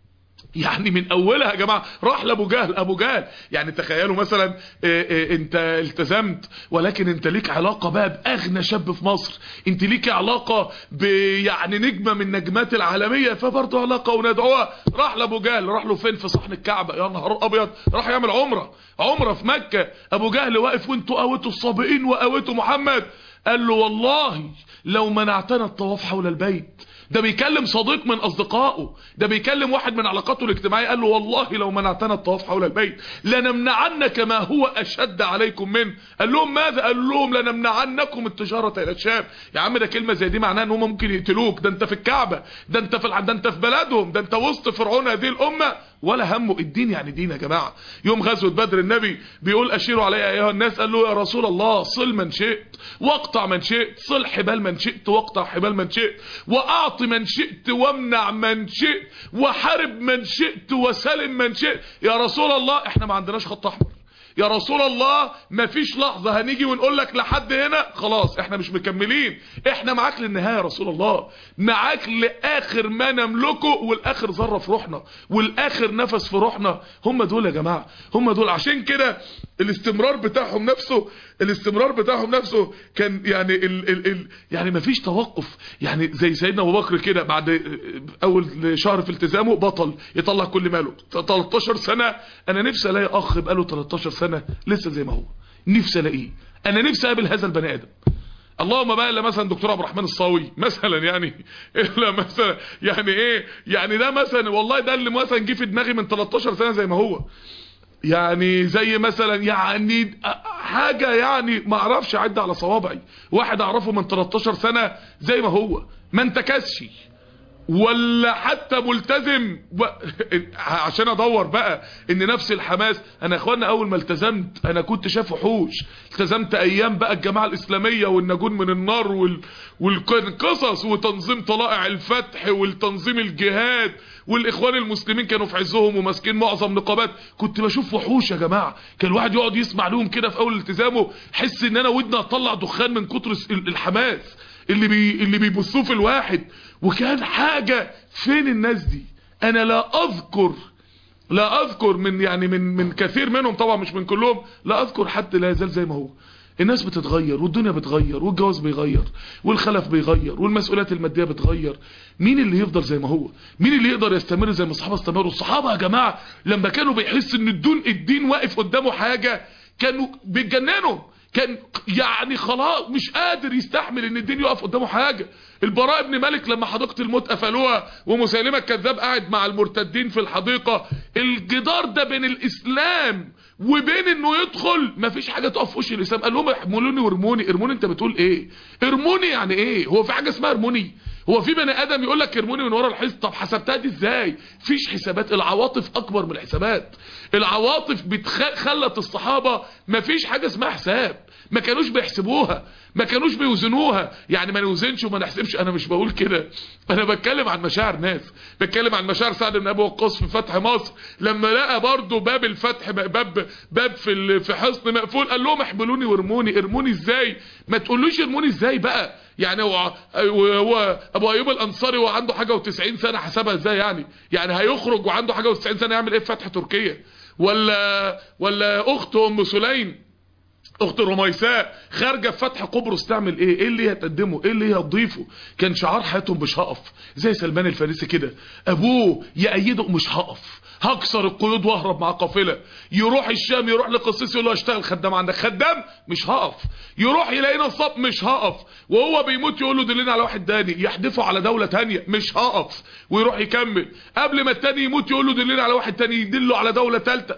يعني من اولها يا جماعه راح لابو جهل. ابو جهل يعني تخيلوا مثلا إيه إيه انت التزمت ولكن انت ليك علاقه بقى باغنى شاب في مصر، انت ليك علاقه ب يعني نجمه من نجمات العالميه، فبرضه علاقه وندعوها. راح لابو جهل، راح له فين؟ في صحن الكعبه. يا نهار ابيض، راح يعمل عمره عمره في مكه. ابو جهل واقف وانتوا قويتوا الصابئين وقويتوا محمد. قال له والله لو منعتنا الطواف حول البيت. ده بيكلم صديق من اصدقائه، ده بيكلم واحد من علاقاته الاجتماعيه. قال له والله لو منعتنا الطواف حول البيت لنمنعنك ما هو اشد عليكم منه. قال لهم ماذا؟ قال لهم لنمنعنكم التجاره الى الشام. يا عم ده كلمه زي دي معناها ان هم ممكن يقتلوك، ده انت في الكعبه، ده انت في الع... ده انت في بلدهم، ده انت وسط فرعون هذه الامه، ولا همه الدين. يعني دين يا جماعه. يوم غزوه بدر النبي بيقول اشيروا علي ايها الناس. قال له يا رسول الله صل من شئت واقطع من شئت، صل حبال من شئت واقطع حبال من شئت، واعط من شئت وامنع من شئت، وحارب من شئت وسلم من شئت. يا رسول الله احنا ما عندناش خط احمر، يا رسول الله ما فيش لحظة هنيجي ونقول لك لحد هنا خلاص احنا مش مكملين، احنا معاك للنهاية يا رسول الله، معاك لاخر ما نملكه والاخر ذرة في روحنا والاخر نفس في روحنا. هم دول يا جماعة، هم دول. عشان كده الاستمرار بتاعهم نفسه الاستمرار بتاعهم نفسه كان يعني ال ال ال يعني ما فيش توقف. يعني زي سيدنا ابو بكر كده بعد اول شهر في التزامه بطل يطلع كل ماله. تلتاشر سنة انا نفسي الاقي اخ بقاله تلتاشر سنة لسه زي ما هو، نفسي الاقيه. انا نفسي اقابل هذا البني ادم. اللهم بقى الا مثلا دكتور عبد الرحمن الصاوي مثلا، يعني الا مثلا يعني ايه يعني ده مثلا والله ده اللي مثلا جه في دماغي من تلتاشر سنة زي ما هو. يعني زي مثلا يعني حاجة يعني ما اعرفش اعد على صوابعي واحد اعرفه من تلتاشر سنة زي ما هو، ما انتكسش ولا حتى ملتزم و... عشان ادور بقى ان نفس الحماس. انا يا اخوانا اول ما التزمت انا كنت شايف وحوش. التزمت ايام بقى الجماعه الاسلاميه والنجون من النار وال... والقصص وتنظيم طلائع الفتح والتنظيم الجهاد، والاخوان المسلمين كانوا في عزهم وماسكين معظم نقابات. كنت بشوف وحوش يا جماعه، كان الواحد يقعد يسمع لهم كده في اول التزامه حس ان انا ودني اطلع دخان من كتر الحماس اللي بي اللي بيبصوه في الواحد. وكان حاجة فين الناس دي؟ انا لا اذكر لا اذكر من يعني من من كثير منهم طبعا مش من كلهم، لا اذكر حد لا يزال زي ما هو. الناس بتتغير والدنيا بتغير والجواز بيغير والخلف بيغير والمسؤوليات المادية بتغير. مين اللي يفضل زي ما هو؟ مين اللي يقدر يستمر زي ما الصحابة استمروا؟ الصحابة يا جماعة لما كانوا بيحسوا ان الدين الدين واقف قدامه حاجة كانوا بيتجننوا، كان يعني خلاص مش قادر يستحمل ان الدين يقف قدامه حاجة. البراء بن مالك لما حديقة الموت قفلوها ومسيلمة الكذاب قاعد مع المرتدين في الحديقة، الجدار ده بين الاسلام وبين انه يدخل مفيش حاجة تقف في وش الاسلام. قال لهم احملوني وارموني. ارموني انت بتقول ايه؟ ارموني يعني ايه؟ هو في حاجة اسمها ارموني؟ هو في بني ادم يقول لك ارموني من ورا الحصن؟ طب حسبتها دي ازاي؟ فيش حسابات. العواطف اكبر من الحسابات. العواطف بتخلت الصحابة مفيش حاجة اسمها حساب، ما كانوش بيحسبوها، ما كانوش بيوزنوها. يعني ما نوزنش وما نحسبش، انا مش بقول كده، انا بتكلم عن مشاعر ناس، بتكلم عن مشاعر سعد بن ابي وقاص في فتح مصر لما لقى برضه باب الفتح باب باب في في حصن مقفول. قال لهم احملوني وارموني. ارموني ازاي؟ ما تقولوش ارموني ازاي بقى. يعني هو هو ابو ايوب الانصاري وعنده حاجه وتسعين سنه حسبها ازاي يعني؟ يعني هيخرج وعنده حاجه وتسعين سنه يعمل ايه في فتح تركيا؟ ولا ولا اخته ام سليم اخت رميساء خارجه في فتح قبرص تعمل ايه؟ ايه اللي هتقدمه؟ ايه اللي هتضيفه؟ كان شعار حياتهم مش هقف، زي سلمان الفارسي كده، ابوه يأيده مش هقف، هكسر القيود واهرب مع قافله. يروح الشام يروح لقسيس يقول له اشتغل خدام عندك، خدام مش هقف. يروح يلاقي نصاب مش هقف. وهو بيموت يقول له دلنا على واحد تاني، يحدفه على دوله تانيه مش هقف ويروح يكمل. قبل ما التاني يموت يقول له دلنا على واحد تاني يدله على دوله ثالثه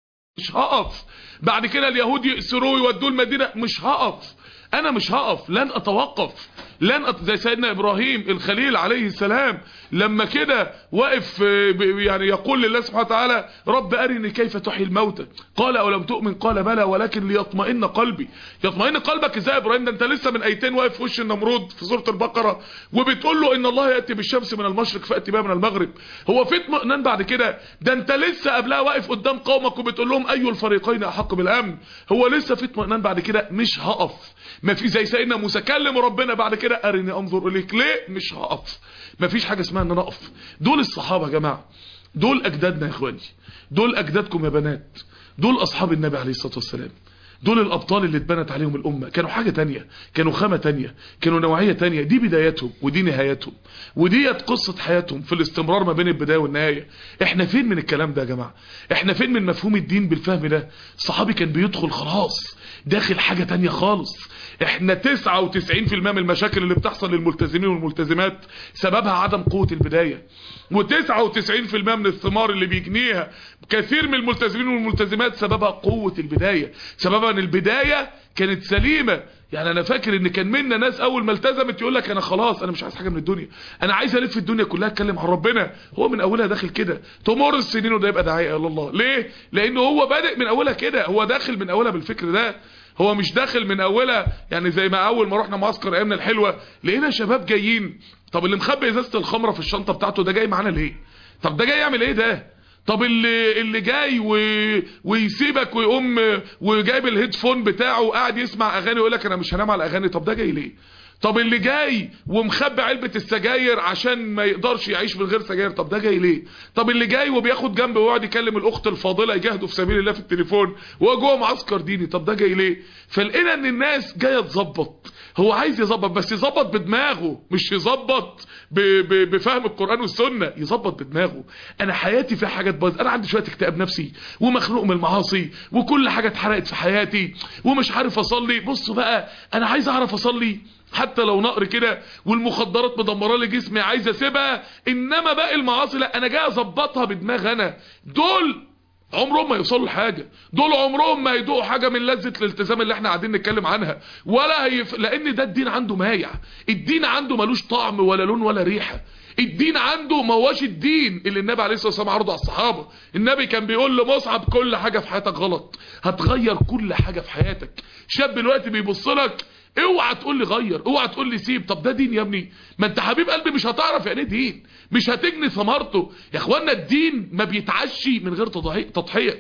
مش هقف. بعد كده اليهود يأسروه يودوه المدينه مش هقف. انا مش هقف، لن اتوقف، لن أت... زي سيدنا ابراهيم الخليل عليه السلام لما كده واقف يعني يقول لله سبحانه وتعالى رب ارني كيف تحيي الموتى قال اولم تؤمن قال بلى ولكن ليطمئن قلبي. يطمئن قلبك ازاي يا ابراهيم؟ ده انت لسه من ايتين واقف في وش النمرود في سوره البقره وبتقول له ان الله ياتي بالشمس من المشرق فاتي بها من المغرب. هو في اطمئنان بعد كده؟ ده انت لسه قبلها واقف قدام قومك وبتقول لهم اي الفريقين احق بالامن. هو لسه في اطمئنان بعد كده؟ مش هقف. ما في زي سيدنا موسى كلم ربنا بعد كده ارني انظر اليك، ليه؟ مش هقف. ما فيش حاجه اسمها ان انا اقف. دول الصحابه يا جماعه، دول اجدادنا يا اخواني، دول اجدادكم يا بنات، دول اصحاب النبي عليه الصلاه والسلام، دول الابطال اللي اتبنت عليهم الامه. كانوا حاجه تانية، كانوا خامه تانية، كانوا نوعيه تانية. دي بداياتهم ودي نهايتهم، وديت قصه حياتهم في الاستمرار ما بين البدايه والنهايه. احنا فين من الكلام ده يا جماعه؟ احنا فين من مفهوم الدين بالفهم ده؟ الصحابي كان بيدخل خلاص داخل حاجه تانية خالص. احنا تسعة وتسعين في المية من المشاكل اللي بتحصل للملتزمين والملتزمات سببها عدم قوة البداية، وتسعة وتسعين في المية من الثمار اللي بيجنيها كثير من الملتزمين والملتزمات سببها قوة البداية، سببها ان البداية كانت سليمة. يعني انا فاكر ان كان منا ناس اول ما التزمت يقول لك انا خلاص انا مش عايز حاجة من الدنيا، انا عايز الف الدنيا كلها اتكلم عن ربنا. هو من اولها داخل كده، تمر السنين وده يبقى داعية الى الله. ليه؟ لانه هو بادئ من اولها كده، هو داخل من اولها بالفكر ده. هو مش داخل من اولها يعني زي ما اول ما رحنا معسكر ايامنا الحلوه لقينا شباب جايين. طب اللي مخبي ازازه الخمره في الشنطه بتاعته ده جاي معانا ليه؟ طب ده جاي يعمل ايه ده؟ طب اللي اللي جاي و... ويسيبك ويقوم وجايب الهيدفون بتاعه وقاعد يسمع اغاني ويقول لك انا مش هنام على الاغاني، طب ده جاي ليه؟ طب اللي جاي ومخبي علبة السجاير عشان ما يقدرش يعيش من غير سجاير، طب ده جاي ليه؟ طب اللي جاي وبياخد جنبه ويقعد يكلم الاخت الفاضله يجاهدوا في سبيل الله في التليفون وهو جوه معسكر ديني، طب ده جاي ليه؟ فلقينا ان الناس جايه تظبط، هو عايز يظبط بس يظبط بدماغه، مش يظبط بفهم القرآن والسنة، يظبط بدماغه. انا حياتي فيها حاجات بايظه، انا عندي شويه اكتئاب نفسي ومخنوق من المعاصي وكل حاجه اتحرقت في حياتي ومش عارف اصلي. بصوا بقى انا عايز اعرف اصلي حتى لو نقر كده، والمخدرات مدمره لي جسمي عايز اسيبها، انما باقي المعاصي لا انا جاي اظبطها بدماغ انا. دول عمرهم ما يوصلوا لحاجه، دول عمرهم ما يدوقوا حاجه من لذه الالتزام اللي احنا قاعدين نتكلم عنها، ولا هيف... لان ده الدين عنده مايع، الدين عنده ملوش طعم ولا لون ولا ريحه. الدين عنده ما هوش الدين اللي النبي عليه الصلاه والسلام عرضه على الصحابه. النبي كان بيقول لمصعب كل حاجه في حياتك غلط هتغير كل حاجه في حياتك. شاب دلوقتي بيبص لك اوعى تقول لي غير، اوعى تقول لي سيب، طب ده دين يا ابني؟ ما انت حبيب قلبي مش هتعرف يعني ايه دين، مش هتجني ثمرته. يا اخوانا الدين ما بيتعشي من غير تضحيه،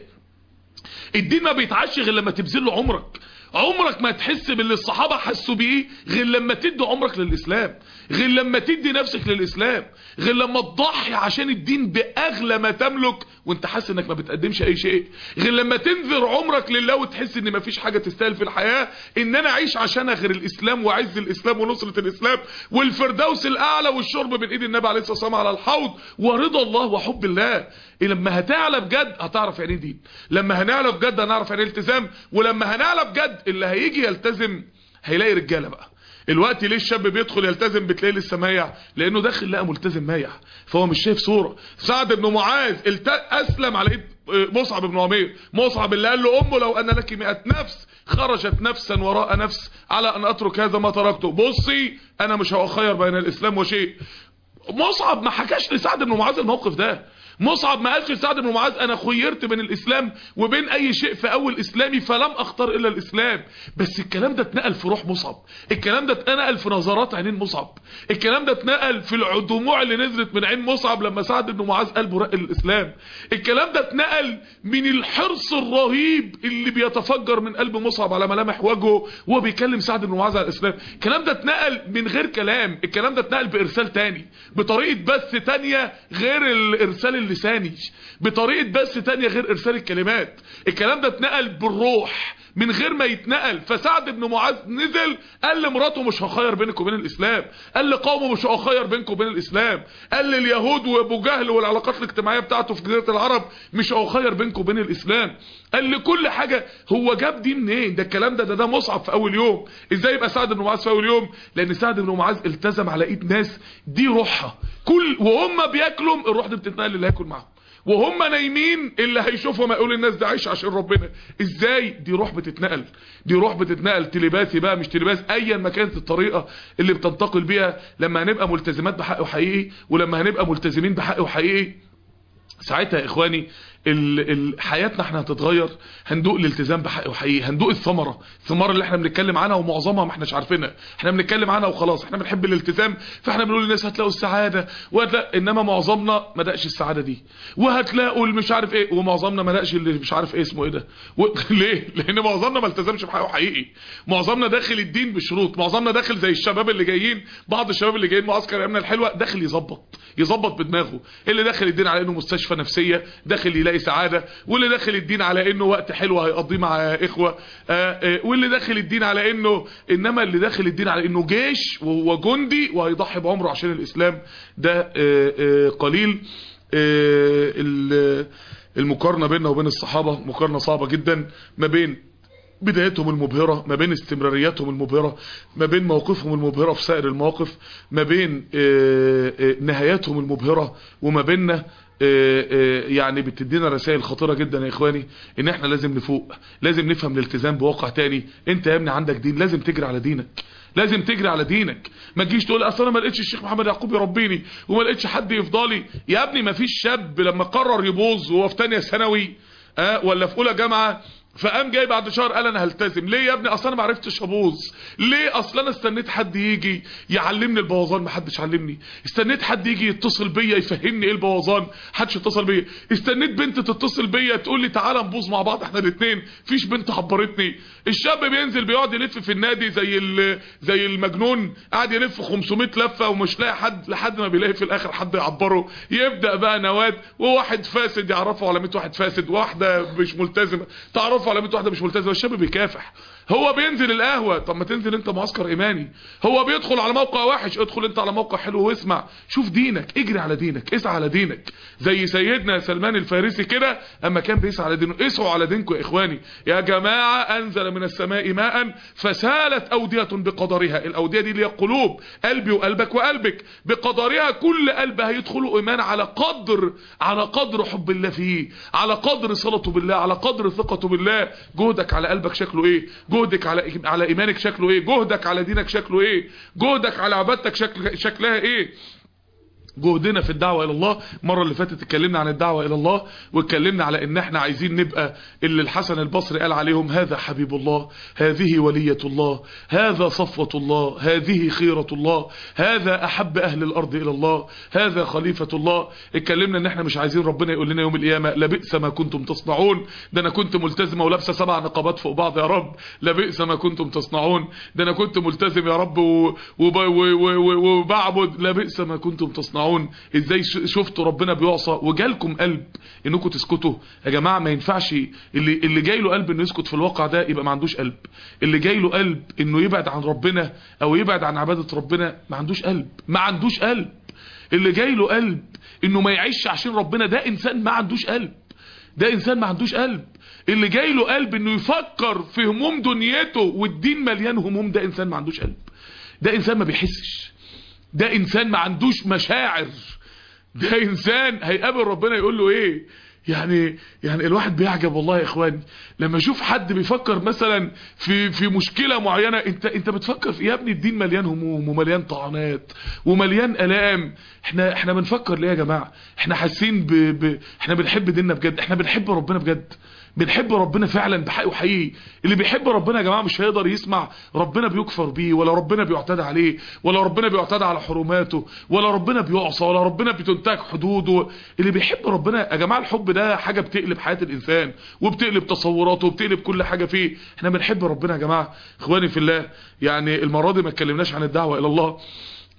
الدين ما بيتعشي غير لما تبذل له عمرك. عمرك ما تحس باللي الصحابة حسوا بيه غير لما تدي عمرك للإسلام، غير لما تدي نفسك للإسلام، غير لما تضحي عشان الدين بأغلى ما تملك وانت حاسس انك ما بتقدمش اي شيء، غير لما تنذر عمرك لله وتحس ان ما فيش حاجة تستاهل في الحياة ان انا اعيش عشانها غير الإسلام وعز الإسلام ونصرة الإسلام والفردوس الأعلى والشرب من ايد النبي عليه الصلاة والسلام على الحوض ورضا الله وحب الله. لما هتعلى بجد هتعرف يعني ايه دين، لما هنعلى بجد هنعرف يعني ايه التزام، ولما هنعلى بجد اللي هيجي يلتزم هيلاقي رجاله بقى. الوقت ليه الشاب بيدخل يلتزم بتلاقيه لسه مايع؟ لانه داخل لقى ملتزم مايع، فهو مش شايف صوره. سعد بن معاذ اسلم على ايد مصعب بن عمير، مصعب اللي قال له امه لو ان لك مئة نفس خرجت نفسا وراء نفس على ان اترك هذا ما تركته. بصي انا مش هأخير بين الاسلام وشيء. مصعب ما حكاش لسعد بن معاذ الموقف ده، مصعب ما قالش لسعد بن معاذ انا خيرت بين الاسلام وبين اي شيء في اول اسلامي فلم اختار الا الاسلام. بس الكلام ده اتنقل في روح مصعب، الكلام ده اتنقل في نظرات عينين مصعب، الكلام ده اتنقل في الدموع اللي نزلت من عين مصعب لما سعد بن معاذ قلبه رق الاسلام، الكلام ده اتنقل من الحرص الرهيب اللي بيتفجر من قلب مصعب على ملامح وجهه وهو بيكلم سعد بن معاذ على الاسلام. الكلام ده اتنقل من غير كلام، الكلام ده اتنقل بارسال تاني، بطريقه بث تانيه غير الارسال اللساني بطريقة بس تانية غير ارسال الكلمات. الكلام ده اتنقل بالروح من غير ما يتنقل. فسعد بن معاذ نزل قال لمراته مش هخير بينك وبين الاسلام، قال لقومه مش هخير بينكم وبين الاسلام، قال لليهود وابو جهل والعلاقات الاجتماعيه بتاعته في جزيره العرب مش هخير بينكم وبين الاسلام، قال لكل حاجه. هو جاب دي منين؟ ده الكلام ده ده ده مصعب في اول يوم. ازاي يبقى سعد بن معاذ في اول يوم؟ لان سعد بن معاذ التزم على ايد ناس دي روحها، كل وهم بياكلوا الروح دي بتتنقل اللي هياكل معاهم، وهم نايمين اللي هيشوفهم يقول الناس ده عايش عشان ربنا. ازاي؟ دي روح بتتنقل، دي روح بتتنقل. تلباسي بقى مش تلباس، ايا ما كانت الطريقه اللي بتنتقل بيها، لما هنبقى ملتزمات بحق وحقيقي، ولما هنبقى ملتزمين بحق وحقيقي، ساعتها يا اخواني ال ال حياتنا احنا هتتغير. هندوق الالتزام بحق وحقيقي، هندوق الثمره، الثمره اللي احنا بنتكلم عنها ومعظمها ما احناش عارفينها، احنا بنتكلم عنها وخلاص. احنا بنحب الالتزام فاحنا بنقول للناس هتلاقوا السعاده وهتلاقوا، انما معظمنا ما دقش السعاده دي، وهتلاقوا مش عارف ايه، ومعظمنا ما دقش اللي مش عارف ايه اسمه ايه ده و... ليه؟ لان معظمنا ما التزمش بحق وحقيقي. معظمنا داخل الدين بشروط، معظمنا داخل زي الشباب اللي جايين، بعض الشباب اللي جايين معسكر ايامنا الحلوه داخل يظبط يظبط بدماغه، اللي داخل الدين على انه مستشفى نفسيه داخل يلاقي سعاده، واللي داخل الدين على انه وقت حلو هيقضيه مع اخوه، آآ آآ واللي داخل الدين على انه، انما اللي داخل الدين على انه جيش وهو جندي وهيضحي بعمره عشان الاسلام، ده آآ آآ قليل. المقارنه بيننا وبين الصحابه مقارنه صعبه جدا، ما بين بدايتهم المبهرة، ما بين استمرارياتهم المبهرة، ما بين موقفهم المبهرة في سائر المواقف، ما بين نهاياتهم المبهرة، وما بيننا يعني بتدينا رسائل خطيرة جدا يا اخواني، ان احنا لازم نفوق، لازم نفهم الالتزام بواقع تاني. انت يا ابني عندك دين، لازم تجري على دينك، لازم تجري على دينك. ما تجيش تقول اصل انا ما لقيتش الشيخ محمد يعقوب يربيني وما لقيتش حد يفضلي. يا ابني ما فيش شاب لما قرر يبوظ وهو في ثانيه ثانوي اه ولا في اولى جامعه فقام جاي بعد شهر قال انا هلتزم. ليه يا ابني؟ اصل انا ما عرفتش ابوظ. ليه؟ اصل انا استنيت حد يجي يعلمني البوظان، ما حدش علمني. استنيت حد يجي يتصل بيا يفهمني ايه البوظان، حدش اتصل بيا. استنيت بنت تتصل بيا تقول لي تعالى نبوظ مع بعض احنا الاثنين، فيش بنت عبرتني. الشاب بينزل بيقعد يلف في النادي زي زي المجنون، قاعد يلف خمسمية لفه ومش لاقي حد، لحد ما بيلاقي في الاخر حد يعبره. يبدا بقى نواد، وواحد فاسد يعرفه على مية واحد فاسد، واحده مش ملتزمه تعرفه على مية واحده مش ملتزمه. الشاب بيكافح. هو بينزل القهوه، طب ما تنزل انت معسكر ايماني. هو بيدخل على موقع وحش، ادخل انت على موقع حلو واسمع، شوف دينك، اجري على دينك، اسعى على دينك، زي سيدنا سلمان الفارسي كده اما كان بيسعى على دينه. اسعوا على دينكم يا اخواني. يا جماعه انزل من السماء ماء فسالت اوديه بقدرها. الاوديه دي اللي هي القلوب، قلبي وقلبك وقلبك، بقدرها. كل قلب هيدخله ايمان على قدر على قدر حب الله فيه، على قدر صلته بالله، على قدر ثقته بالله. جهدك على قلبك شكله ايه؟ جهدك على على ايمانك شكله ايه؟ جهدك على دينك شكله ايه؟ جهدك على عبادتك شكل شكلها ايه؟ جهدنا في الدعوة الى الله. المرة اللي فاتت اتكلمنا عن الدعوة الى الله، واتكلمنا على ان احنا عايزين نبقى اللي الحسن البصري قال عليهم هذا حبيب الله، هذه ولية الله، هذا صفوة الله، هذه خيرة الله، هذا احب اهل الارض الى الله، هذا خليفة الله. اتكلمنا ان احنا مش عايزين ربنا يقول لنا يوم القيامة لبئس ما كنتم تصنعون، ده انا كنت ملتزمة ولابسة سبع نقابات فوق بعض يا رب، لبئس ما كنتم تصنعون. ده انا كنت ملتزم يا رب وبعبد، لبئس ما كنتم تصنعون. ازاي شفتوا ربنا بيعصى وجالكم قلب انكم تسكتوا؟ يا جماعه ما ينفعش اللي اللي جاي له قلب انه يسكت في الواقع ده يبقى ما عندوش قلب. اللي جاي له قلب انه يبعد عن ربنا او يبعد عن عباده ربنا ما عندوش قلب، ما عندوش قلب. اللي جاي له قلب انه ما يعيش عشان ربنا ده انسان ما عندوش قلب، ده انسان ما عندوش قلب. اللي جاي له قلب انه يفكر في هموم دنيته والدين مليان هموم، ده انسان ما عندوش قلب، ده انسان ما بيحسش، ده انسان ما عندوش مشاعر، ده انسان هيقابل ربنا يقول له ايه؟ يعني يعني الواحد بيعجب والله يا اخواني لما اشوف حد بيفكر مثلا في في مشكله معينه. انت انت بتفكر في يا ابني الدين مليان هموم ومليان طعنات ومليان الام. احنا احنا بنفكر ليه يا جماعه؟ احنا حاسين ب... ب... احنا بنحب ديننا بجد؟ احنا بنحب ربنا بجد؟ بنحب ربنا فعلا بحق وحقيقي؟ اللي بيحب ربنا يا جماعه مش هيقدر يسمع ربنا بيكفر بيه، ولا ربنا بيعتدى عليه، ولا ربنا بيعتدى على حرماته، ولا ربنا بيعصى، ولا ربنا بتنتهك حدوده. اللي بيحب ربنا يا جماعه الحب ده حاجه بتقلب حياه الانسان وبتقلب تصوراته وبتقلب كل حاجه فيه. احنا بنحب ربنا يا جماعه. اخواني في الله، يعني المره دي ما اتكلمناش عن الدعوه الى الله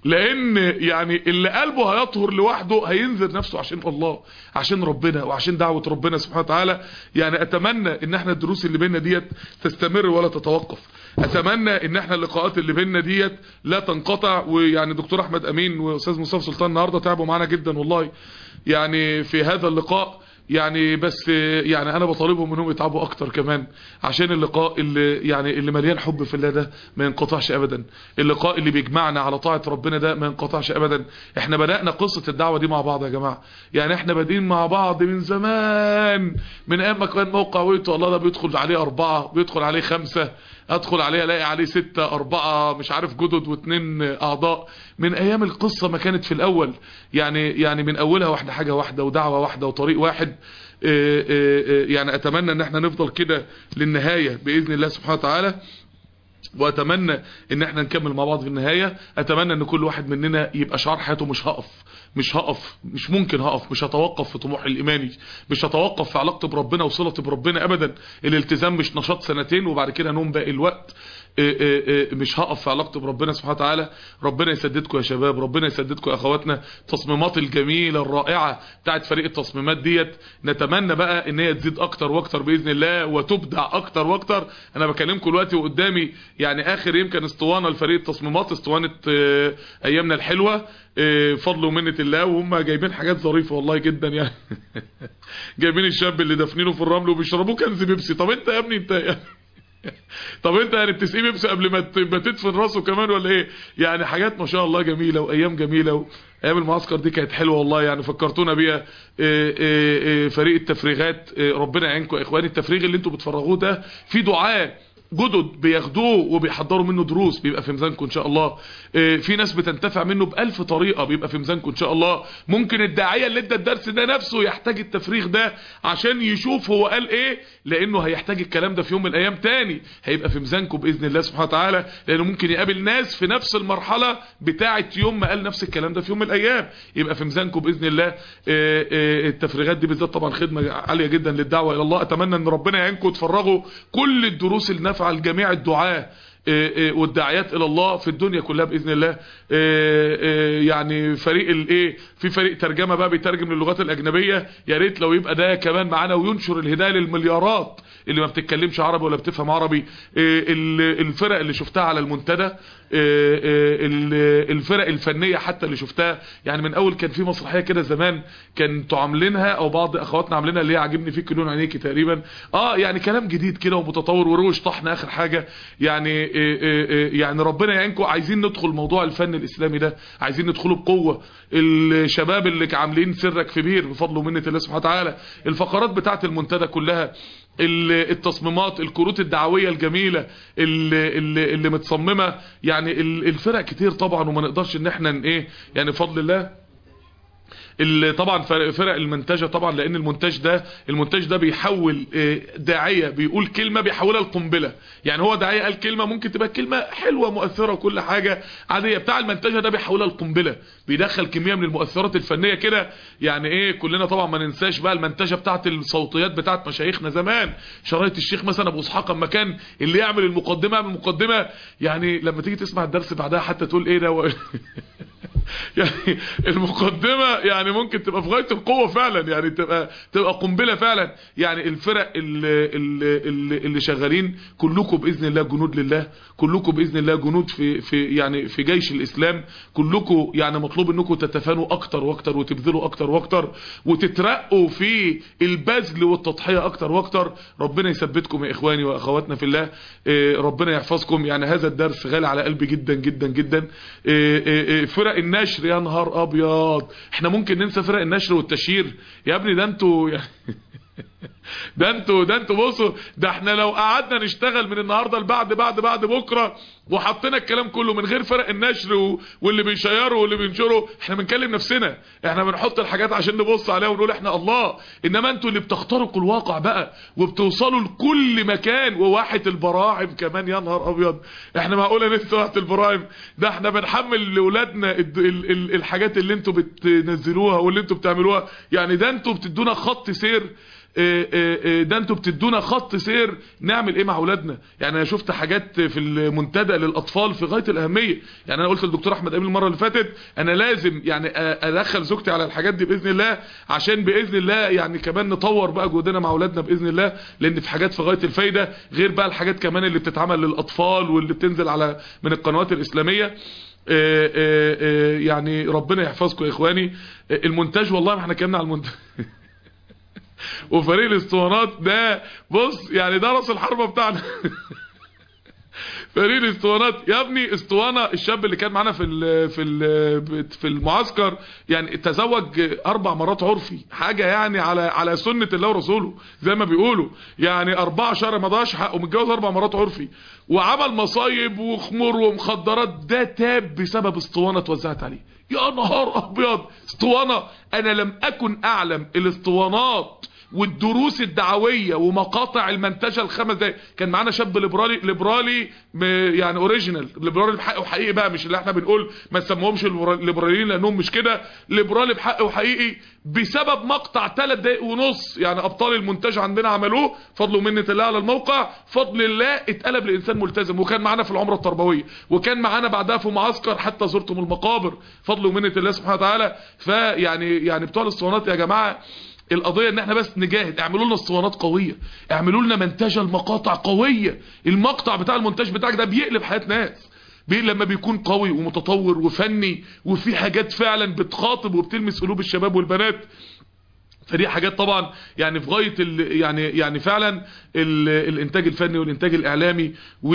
لان يعني اللي قلبه هيطهر لوحده هينذر نفسه عشان الله، عشان ربنا وعشان دعوة ربنا سبحانه وتعالى. يعني اتمنى ان احنا الدروس اللي بينا ديت تستمر ولا تتوقف. اتمنى ان احنا اللقاءات اللي بينا ديت لا تنقطع. ويعني دكتور احمد امين واستاذ مصطفى سلطان النهارده تعبوا معانا جدا والله يعني في هذا اللقاء، يعني بس يعني انا بطالبهم انهم يتعبوا اكتر كمان عشان اللقاء اللي يعني اللي مليان حب في الله ده ما ينقطعش ابدا. اللقاء اللي بيجمعنا على طاعة ربنا ده ما ينقطعش ابدا. احنا بدأنا قصة الدعوة دي مع بعض يا جماعة، يعني احنا بادئين مع بعض من زمان، من ايام ما كان موقع ويتو الله ده بيدخل عليه اربعة، بيدخل عليه خمسة، ادخل عليه الاقي عليه ستة اربعة مش عارف جدد واتنين اعضاء، من ايام القصة ما كانت في الاول. يعني يعني من اولها واحدة حاجة واحدة ودعوة واحدة وطريق واحد. يعني اتمنى ان احنا نفضل كده للنهاية باذن الله سبحانه وتعالى، واتمنى ان احنا نكمل مع بعض في النهاية. اتمنى ان كل واحد مننا يبقى شعار حياته مش هقف، مش هقف مش ممكن هقف، مش هتوقف في طموحي الايماني، مش هتوقف في علاقتي بربنا وصلتي بربنا ابدا. الالتزام مش نشاط سنتين وبعد كده نوم باقي الوقت. مش هقف في علاقتي بربنا سبحانه وتعالى. ربنا يسددكم يا شباب، ربنا يسددكم يا اخواتنا. التصميمات الجميلة الرائعة بتاعت فريق التصميمات ديت نتمنى بقى ان هي تزيد اكتر واكتر باذن الله وتبدع اكتر واكتر. انا بكلمكم دلوقتي وقدامي يعني اخر يمكن اسطوانه لفريق التصميمات، اسطوانه ايامنا الحلوه فضل ومنة الله، وهم جايبين حاجات ظريفه والله جدا يعني جايبين الشاب اللي دافنينه في الرمل وبيشربوه كنز بيبسي. طب انت يا ابني انت يعني طب انت يعني بتسقيه بيبسي قبل ما تدفن راسه كمان ولا ايه؟ يعني حاجات ما شاء الله جميله وايام جميله. ايام المعسكر دي كانت حلوه والله، يعني فكرتونا بيها. فريق التفريغات ربنا يعينكم يا اخواني. التفريغ اللي انتوا بتفرغوه ده في دعاء جدد بياخدوه وبيحضروا منه دروس بيبقى في ميزانكم ان شاء الله. في ناس بتنتفع منه بألف طريقة بيبقى في ميزانكم ان شاء الله. ممكن الداعية اللي ادى الدرس ده نفسه يحتاج التفريغ ده عشان يشوف هو قال ايه، لانه هيحتاج الكلام ده في يوم من الايام تاني، هيبقى في ميزانكم باذن الله سبحانه وتعالى. لانه ممكن يقابل ناس في نفس المرحلة بتاعة يوم ما قال نفس الكلام ده في يوم من الايام، يبقى في ميزانكم باذن الله. التفريغات دي بالذات طبعا خدمة عالية جدا للدعوة الى الله. اتمنى ان ربنا يعينكم تفرغوا كل الدروس النافعة لجميع الدعاة والداعيات الى الله في الدنيا كلها باذن الله. يعني فريق الايه في فريق ترجمه بقى بيترجم للغات الاجنبيه، يا ريت لو يبقى ده كمان معانا وينشر الهدايه للمليارات اللي ما بتتكلمش عربي ولا بتفهم عربي. الفرق اللي شفتها على المنتدى، الفرق الفنيه حتى اللي شفتها، يعني من اول كان في مسرحيه كده زمان كانوا عاملينها او بعض اخواتنا عاملينها اللي هي عاجبني فيك لون عينيكي تقريبا. اه يعني كلام جديد كده ومتطور وروش طحن اخر حاجه. يعني يعني ربنا يعينكم. عايزين ندخل موضوع الفن الاسلامي ده، عايزين ندخله بقوه. الشباب اللي عاملين سرك في بير بفضل ومنه الله سبحانه وتعالى، الفقرات بتاعه المنتدى كلها، التصميمات، الكروت الدعويه الجميله اللي, اللي, اللي متصممه، يعني الفرق كتير طبعا وما نقدرش ان احنا ايه يعني بفضل الله. طبعا فرق المنتجة طبعا، لان المونتاج ده المونتاج ده بيحول داعية بيقول كلمة بيحولها لقنبلة. يعني هو داعية قال كلمة ممكن تبقى كلمة حلوة مؤثرة وكل حاجة عادية، بتاع المنتجة ده بيحولها لقنبلة، بيدخل كمية من المؤثرات الفنية كده. يعني ايه كلنا طبعا ما ننساش بقى المنتجة بتاعت الصوتيات بتاعت مشايخنا زمان، شرايط الشيخ مثلا ابو اسحاق اما كان اللي يعمل المقدمة من المقدمة، يعني لما تيجي تسمع الدرس بعدها حتى تقول ايه ده و... يعني المقدمة يعني ممكن تبقى في غاية القوة فعلا، يعني تبقى تبقى قنبلة فعلا. يعني الفرق اللي, اللي, اللي شغالين كلكم بإذن الله جنود لله، كلكم بإذن الله جنود في في يعني في جيش الإسلام، كلكم يعني مطلوب انكم تتفانوا اكتر واكتر وتبذلوا اكتر واكتر وتترقوا في البذل والتضحية اكتر واكتر. ربنا يثبتكم يا اخواني واخواتنا في الله، ربنا يحفظكم. يعني هذا الدرس غالي على قلبي جدا جدا جدا. فرق النشر يا نهار ابيض، احنا ممكن ننسى فرق النشر والتشهير يا ابني؟ ده انتوا يعني ده انتوا ده انتوا بصوا، ده احنا لو قعدنا نشتغل من النهارده لبعد بعد بعد بكره وحطينا الكلام كله من غير فرق النشر و... واللي بيشيروا واللي بينشروا، احنا بنكلم نفسنا، احنا بنحط الحاجات عشان نبص عليها ونقول احنا الله. انما انتوا اللي بتخترقوا الواقع بقى وبتوصلوا لكل مكان. وواحة البراعم كمان يا نهار ابيض، احنا معقوله ننسى واحة البراعم؟ ده احنا بنحمل لاولادنا ال... ال... ال... الحاجات اللي انتوا بتنزلوها واللي انتوا بتعملوها. يعني ده انتوا بتدونا خط سير ده انتوا بتدونا خط سير نعمل ايه مع اولادنا. يعني انا شفت حاجات في المنتدى للاطفال في غايه الاهميه. يعني انا قلت للدكتور احمد امين المره اللي فاتت انا لازم يعني ادخل زوجتي على الحاجات دي باذن الله، عشان باذن الله يعني كمان نطور بقى جهودنا مع اولادنا باذن الله، لان في حاجات في غايه الفايده غير بقى الحاجات كمان اللي بتتعمل للاطفال واللي بتنزل على من القنوات الاسلاميه. آآ آآ يعني ربنا يحفظكم يا اخواني. المونتاج والله ما احنا اتكلمنا على المونتاج وفريق الاسطوانات ده بص يعني ده راس الحربة بتاعنا فريق الاسطوانات يا ابني. اسطوانه الشاب اللي كان معانا في ال في ال في المعسكر يعني تزوج اربع مرات عرفي، حاجه يعني على على سنه الله ورسوله زي ما بيقولوا، يعني اربعه شهر ما ضاعش حقه، متجوز اربع مرات عرفي وعمل مصايب وخمور ومخدرات. ده تاب بسبب اسطوانه اتوزعت عليه. يا نهار ابيض، اسطوانه! انا لم اكن اعلم الاسطوانات والدروس الدعويه ومقاطع المنتجه الخمس دقايق. كان معانا شاب ليبرالي ليبرالي يعني اوريجينال، ليبرالي بحق وحقيقي بقى، مش اللي احنا بنقول ما نسموهمش الليبراليين لانهم مش كده، ليبرالي بحق وحقيقي بسبب مقطع ثلاث دقايق ونص. يعني ابطال المونتاج عندنا عملوه فضل ومنه الله على الموقع، فضل الله اتقلب لانسان ملتزم. وكان معانا في العمره التربويه، وكان معانا بعدها في معسكر حتى زرتم المقابر، فضل ومنه الله سبحانه وتعالى. فيعني يعني بتوع الاسطوانات يا جماعه القضيه ان احنا بس نجاهد. اعملوا لنا اسطوانات قويه، اعملوا لنا منتجه المقاطع قويه. المقطع بتاع المونتاج بتاعك ده بيقلب حياه ناس، بي لما بيكون قوي ومتطور وفني وفي حاجات فعلا بتخاطب وبتلمس قلوب الشباب والبنات. فدي حاجات طبعا يعني في غايه ال يعني يعني فعلا ال الانتاج الفني والانتاج الاعلامي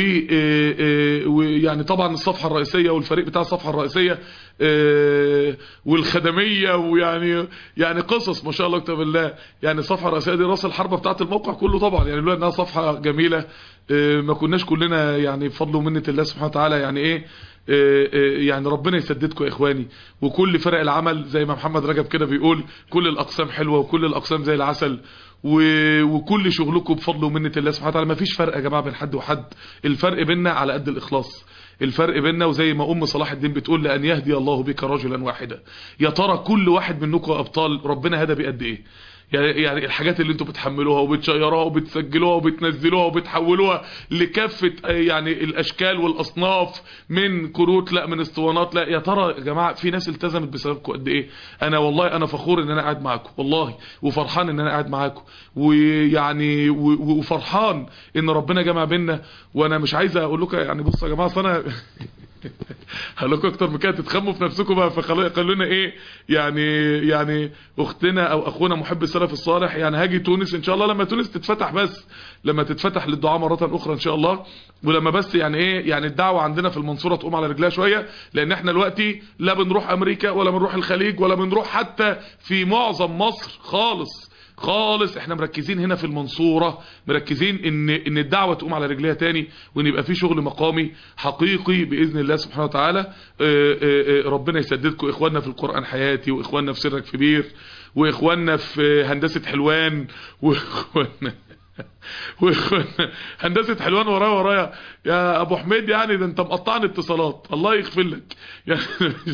ويعني طبعا الصفحه الرئيسيه والفريق بتاع الصفحه الرئيسيه والخدميه، ويعني يعني قصص ما شاء الله كتاب الله. يعني الصفحه الرئيسيه دي راس الحربه بتاعه الموقع كله طبعا، يعني لولا انها صفحه جميله ما كناش كلنا يعني بفضل ومنه الله سبحانه وتعالى يعني ايه يعني ربنا يسددكم يا اخواني. وكل فرق العمل زي ما محمد رجب كده بيقول كل الاقسام حلوه وكل الاقسام زي العسل، وكل شغلكم بفضل ومنه الله سبحانه وتعالى. ما فيش فرق يا جماعه بين حد وحد، الفرق بيننا على قد الاخلاص. الفرق بيننا وزي ما ام صلاح الدين بتقول لان يهدي الله بك رجلا واحدا. يا ترى كل واحد منكم ابطال ربنا هدى بقد ايه؟ يعني الحاجات اللي انتوا بتحملوها وبتشيروها وبتسجلوها وبتنزلوها وبتحولوها لكافة يعني الاشكال والاصناف، من كروت لا من اسطوانات لا. يا ترى يا جماعة في ناس التزمت بسببكم قد ايه؟ انا والله انا فخور ان انا قاعد معاكم والله، وفرحان ان انا قاعد معاكم، ويعني وفرحان ان ربنا جمع بينا. وانا مش عايز اقول لكم يعني بصوا يا جماعة انا هقول لكم اكتر من كده تتخموا في نفسكم بقى. فخلونا ايه يعني يعني اختنا او اخونا محب السلف الصالح يعني هاجي تونس ان شاء الله لما تونس تتفتح، بس لما تتفتح للدعاء مرة اخرى ان شاء الله، ولما بس يعني ايه يعني الدعوة عندنا في المنصورة تقوم على رجلها شوية. لان احنا دلوقتي لا بنروح امريكا ولا بنروح الخليج ولا بنروح حتى في معظم مصر خالص خالص. احنا مركزين هنا في المنصورة، مركزين ان ان الدعوة تقوم على رجليها تاني، وان يبقى في شغل مقامي حقيقي باذن الله سبحانه وتعالى. اه اه اه ربنا يسددكم اخواننا في القرآن حياتي، واخواننا في سرك كبير، واخواننا في هندسة حلوان، واخواننا واخواننا هندسة حلوان ورايا ورايا يا ابو حميد. يعني ده انت مقطعني اتصالات، الله يغفر لك يعني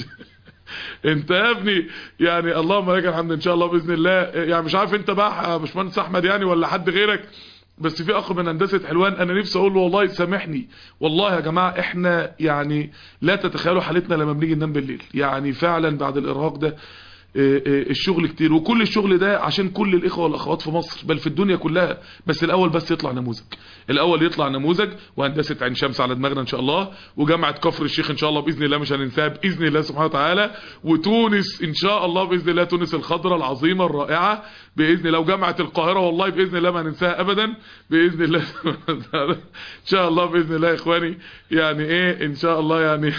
انت يا ابني يعني اللهم لك الحمد ان شاء الله باذن الله. يعني مش عارف انت بقى باشمهندس احمد يعني ولا حد غيرك، بس في اخ من هندسه حلوان انا نفسي اقول له والله سامحني. والله يا جماعه احنا يعني لا تتخيلوا حالتنا لما بنيجي ننام بالليل. يعني فعلا بعد الارهاق ده الشغل كتير، وكل الشغل ده عشان كل الاخوه والاخوات في مصر بل في الدنيا كلها. بس الاول بس يطلع نموذج، الاول يطلع نموذج. وهندسه عين شمس على دماغنا ان شاء الله، وجامعه كفر الشيخ ان شاء الله باذن الله مش هننساها باذن الله سبحانه وتعالى، وتونس ان شاء الله باذن الله، تونس الخضراء العظيمه الرائعه باذن الله، وجامعه القاهره والله باذن الله ما هننساها ابدا باذن الله ان شاء الله باذن الله يا اخواني. يعني ايه ان شاء الله يعني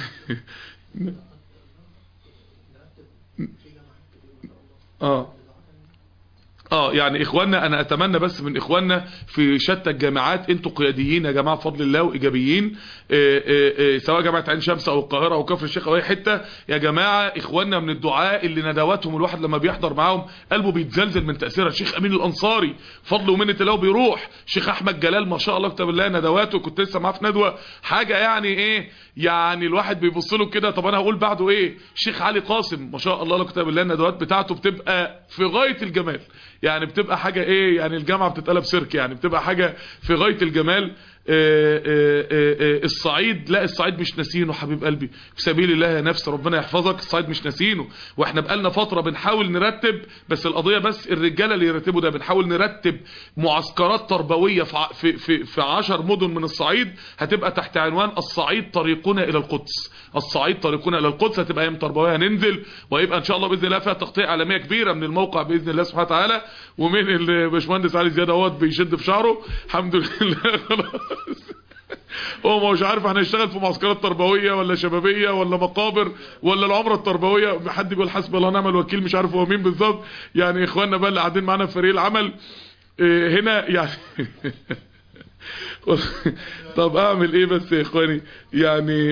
اه اه يعني اخواننا انا اتمنى بس من اخواننا في شتى الجامعات، انتوا قياديين يا جماعه بفضل الله وايجابيين، اه اه اه سواء جامعه عين شمس او القاهره او كفر الشيخ او اي حته يا جماعه. اخواننا من الدعاء اللي ندواتهم الواحد لما بيحضر معاهم قلبه بيتزلزل من تاثيرها. الشيخ امين الانصاري فضل ومنه الله بيروح، الشيخ احمد جلال ما شاء الله كتاب الله ندواته كنت لسه معاه في ندوه حاجه يعني ايه يعني الواحد بيبص له كده. طب انا هقول بعده ايه؟ الشيخ علي قاسم ما شاء الله كتاب الله الندوات بتاعته بتبقى في غايه الجمال. يعني بتبقى حاجة ايه، يعني الجامعة بتتقلب سيرك، يعني بتبقى حاجة في غاية الجمال. آآ آآ الصعيد، لا الصعيد مش ناسينه حبيب قلبي، في سبيل الله يا نفس ربنا يحفظك، الصعيد مش ناسينه. واحنا بقالنا فترة بنحاول نرتب، بس القضية بس الرجالة اللي يرتبوا ده، بنحاول نرتب معسكرات تربوية في في في عشر مدن من الصعيد، هتبقى تحت عنوان الصعيد طريقنا الى القدس. الصعيد طريقنا الى القدس، هتبقى ايام تربويه هننزل، وهيبقى ان شاء الله باذن الله فيها تغطيه اعلاميه كبيره من الموقع باذن الله سبحانه وتعالى، ومن الباشمهندس علي زياد اهوت بيشد في شعره الحمد لله خلاص. هو مش عارف احنا هنشتغل في معسكرات تربويه ولا شبابيه ولا مقابر ولا العمره التربويه، حد بيقول حسب الله ونعم الوكيل، مش عارف هو مين بالظبط. يعني اخواننا بقى اللي قاعدين معانا في فريق العمل هنا يعني طب اعمل ايه بس يا اخواني، يعني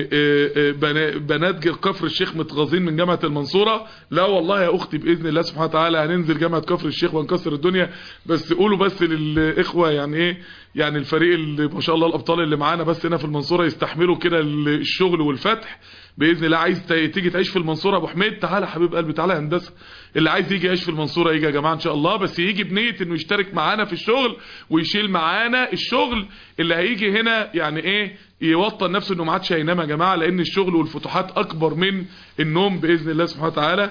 بنات كفر الشيخ متغاظين من جامعة المنصورة. لا والله يا اختي باذن الله سبحانه وتعالى هننزل جامعة كفر الشيخ ونكسر الدنيا، بس قولوا بس للاخوة يعني ايه، يعني الفريق اللي ما شاء الله الابطال اللي معانا بس هنا في المنصورة يستحملوا كده الشغل والفتح باذن الله. عايز تيجي تعيش في المنصورة ابو حميد تعالى حبيب قلبي، تعالى هندسة، اللي عايز يجي يعيش في المنصورة يجي يا جماعة ان شاء الله، بس يجي بنية انه يشترك معانا في الشغل ويشيل معانا الشغل. اللي هيجي هنا يعني ايه يوطن نفسه انه ما عادش هينام يا جماعة، لان الشغل والفتوحات اكبر من النوم باذن الله سبحانه وتعالى.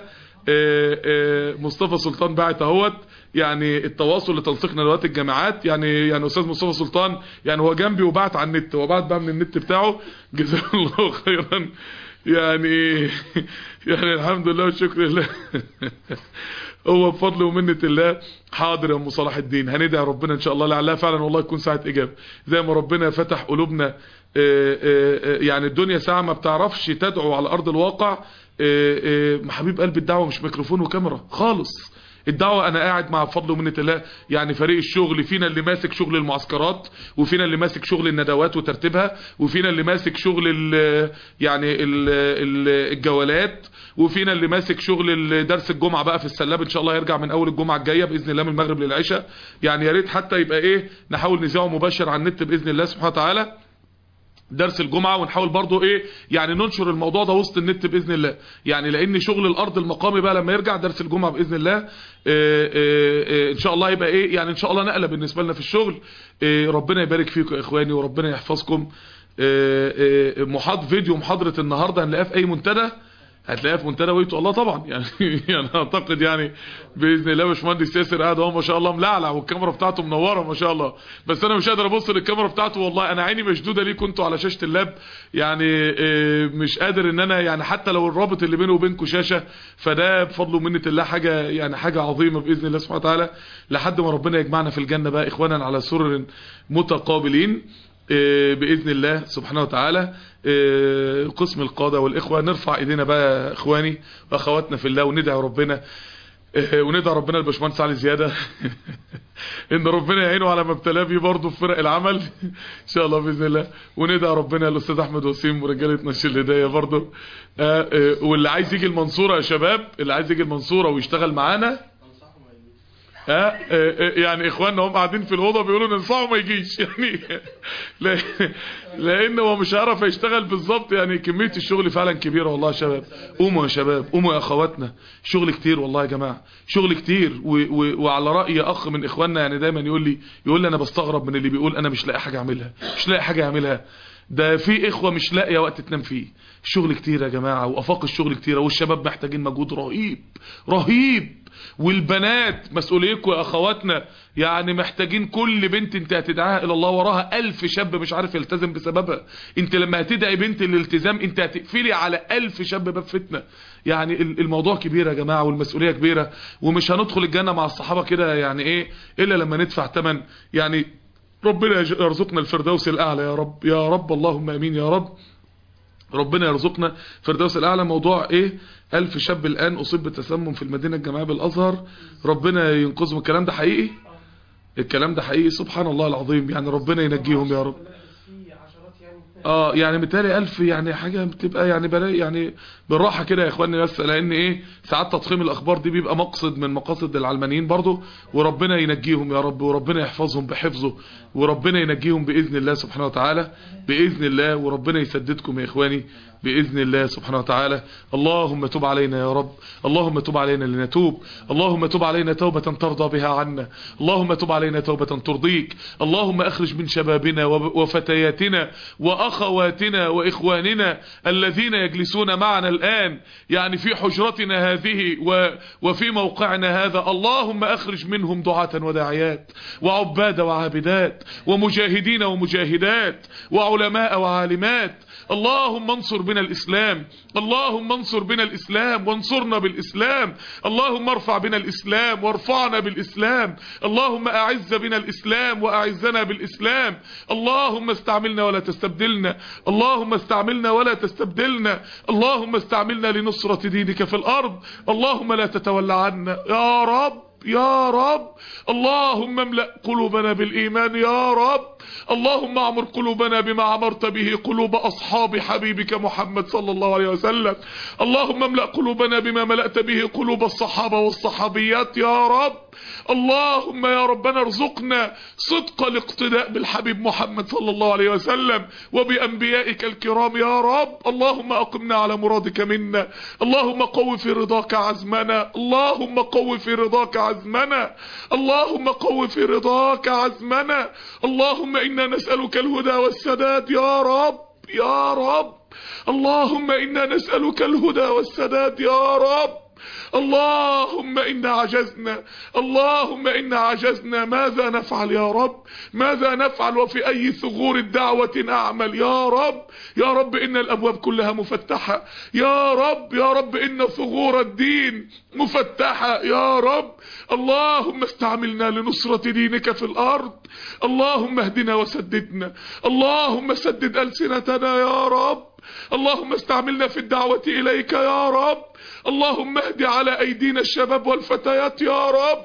مصطفى سلطان باعت اهوت، يعني التواصل لتنسيق ندوات الجامعات، يعني يعني استاذ مصطفى سلطان يعني هو جنبي وبعت على النت، هو بعت بقى من النت بتاعه جزاه الله خيرا. يعني يعني الحمد لله والشكر لله هو بفضل ومنة الله. حاضر يا ام صلاح الدين، هندعي ربنا ان شاء الله لعلها فعلا والله يكون ساعة اجابة، زي ما ربنا فتح قلوبنا. يعني الدنيا ساعة ما بتعرفش تدعو على ارض الواقع. حبيب قلب الدعوة مش ميكروفون وكاميرا خالص، الدعوة انا قاعد مع بفضل ومنة الله. يعني فريق الشغل فينا اللي ماسك شغل المعسكرات، وفينا اللي ماسك شغل الندوات وترتيبها، وفينا اللي ماسك شغل ال يعني ال الجولات، وفينا اللي ماسك شغل درس الجمعة بقى في السلاب ان شاء الله هيرجع من اول الجمعة الجاية باذن الله من المغرب للعشاء. يعني يا ريت حتى يبقى ايه نحاول نذيعه مباشر على النت باذن الله سبحانه وتعالى درس الجمعة، ونحاول برضو ايه يعني ننشر الموضوع ده وسط النت باذن الله. يعني لان شغل الارض المقامي بقى لما يرجع درس الجمعة باذن الله اه اه اه ان شاء الله يبقى ايه يعني ان شاء الله نقلة بالنسبة لنا في الشغل. اه ربنا يبارك فيكم يا اخواني وربنا يحفظكم. محاضر فيديو محاضرة النهاردة هنلاقيها في اي منتدى، هتلاقيها في منتدى ويتو الله طبعا يعني يعني اعتقد يعني باذن الله باشمهندس ياسر قاعد اهو ما شاء الله ملعلع والكاميرا بتاعته منوره ما شاء الله، بس انا مش قادر ابص للكاميرا بتاعته والله، انا عيني مشدوده ليكم انتوا على شاشه اللاب، يعني مش قادر ان انا يعني حتى لو الرابط اللي بينه وبينكم شاشه، فده بفضل ومنه الله حاجه يعني حاجه عظيمه باذن الله سبحانه وتعالى، لحد ما ربنا يجمعنا في الجنه بقى اخوانا على سرر متقابلين بإذن الله سبحانه وتعالى. قسم القادة والإخوة نرفع إيدينا بقى إخواني وأخواتنا في الله وندعي ربنا، وندعي ربنا الباشمهندس علي زيادة إن ربنا يعينه على ما ابتلاه بيه برضه في فرق العمل إن شاء الله بإذن الله، وندعي ربنا الأستاذ أحمد وسيم ورجالة نشر الهداية برضه. واللي عايز يجي المنصورة يا شباب، اللي عايز يجي المنصورة ويشتغل معانا ها يعني اخواننا هم قاعدين في الاوضه بيقولوا ننصحه ما يجيش يعني لان هو مش هيعرف يشتغل بالظبط، يعني كميه الشغل فعلا كبيره والله يا شباب. قوموا يا شباب قوموا يا اخواتنا، شغل كتير والله يا جماعه شغل كتير. وعلى راي اخ من اخواننا يعني دايما يقول لي يقول لي انا بستغرب من اللي بيقول انا مش لاقي حاجه اعملها مش لاقي حاجه اعملها، ده في اخوه مش لاقيه وقت تنام فيه. الشغل كتير يا جماعه وافاق الشغل كتيره، والشباب محتاجين مجهود رهيب رهيب، والبنات مسؤوليتكم يا اخواتنا، يعني محتاجين كل بنت انت هتدعاها الى الله وراها الف شاب مش عارف يلتزم بسببها. انت لما هتدعي بنت الالتزام انت هتقفلي على الف شاب باب فتنه. يعني الموضوع كبير يا جماعه والمسؤوليه كبيره، ومش هندخل الجنه مع الصحابه كده يعني ايه الا لما ندفع ثمن. يعني ربنا يرزقنا الفردوس الاعلى يا رب يا رب اللهم امين يا رب. ربنا يرزقنا فردوس الاعلى. موضوع ايه الف شاب الان اصيب بتسمم في المدينه الجامعيه بالازهر، ربنا ينقذهم. الكلام ده حقيقي الكلام ده حقيقي سبحان الله العظيم، يعني ربنا ينجيهم يا رب. اه يعني متهيألي ألف يعني حاجة بتبقى يعني بلاقي يعني بالراحة كده يا اخواني، بس لان ايه ساعات تضخيم الاخبار دي بيبقى مقصد من مقاصد العلمانيين برضو، وربنا ينجيهم يا رب، وربنا يحفظهم بحفظه، وربنا ينجيهم بإذن الله سبحانه وتعالى بإذن الله، وربنا يسددكم يا اخواني بإذن الله سبحانه وتعالى. اللهم تب علينا يا رب، اللهم تب علينا لنتوب، اللهم تب علينا توبة ترضى بها عنا، اللهم تب علينا توبة ترضيك. اللهم اخرج من شبابنا وفتياتنا وأخواتنا وإخواننا الذين يجلسون معنا الآن يعني في حجرتنا هذه وفي موقعنا هذا، اللهم اخرج منهم دعاة وداعيات وعباد وعابدات ومجاهدين ومجاهدات وعلماء وعالمات. اللهم انصر بنا الإسلام، اللهم انصر بنا الإسلام وانصرنا بالإسلام، اللهم ارفع بنا الإسلام وارفعنا بالإسلام، اللهم أعز بنا الإسلام وأعزنا بالإسلام. اللهم استعملنا ولا تستبدلنا، اللهم استعملنا ولا تستبدلنا، اللهم استعملنا لنصرة دينك في الأرض، اللهم لا تتولى عنا يا رب يا رب. اللهم املأ قلوبنا بالإيمان يا رب، اللهم اعمر قلوبنا بما عمرت به قلوب أصحاب حبيبك محمد صلى الله عليه وسلم، اللهم املأ قلوبنا بما ملأت به قلوب الصحابة والصحابيات يا رب. اللهم يا ربنا ارزقنا صدق الاقتداء بالحبيب محمد صلى الله عليه وسلم وبأنبيائك الكرام يا رب. اللهم أقمنا على مرادك منا، اللهم قو في رضاك عزمنا، اللهم قو في رضاك عزمنا، اللهم قو في رضاك عزمنا. اللهم إنا نسألك الهدى والسداد يا رب يا رب، اللهم إنا نسألك الهدى والسداد يا رب. اللهم إنا عجزنا، اللهم إنا عجزنا، ماذا نفعل يا رب، ماذا نفعل وفي أي ثغور الدعوة نعمل يا رب. يا رب إن الأبواب كلها مفتحة يا رب، يا رب إن ثغور الدين مفتحة يا رب. اللهم استعملنا لنصرة دينك في الأرض، اللهم اهدنا وسددنا، اللهم سدد ألسنتنا يا رب، اللهم استعملنا في الدعوة إليك يا رب. اللهم اهد على أيدينا الشباب والفتيات يا رب،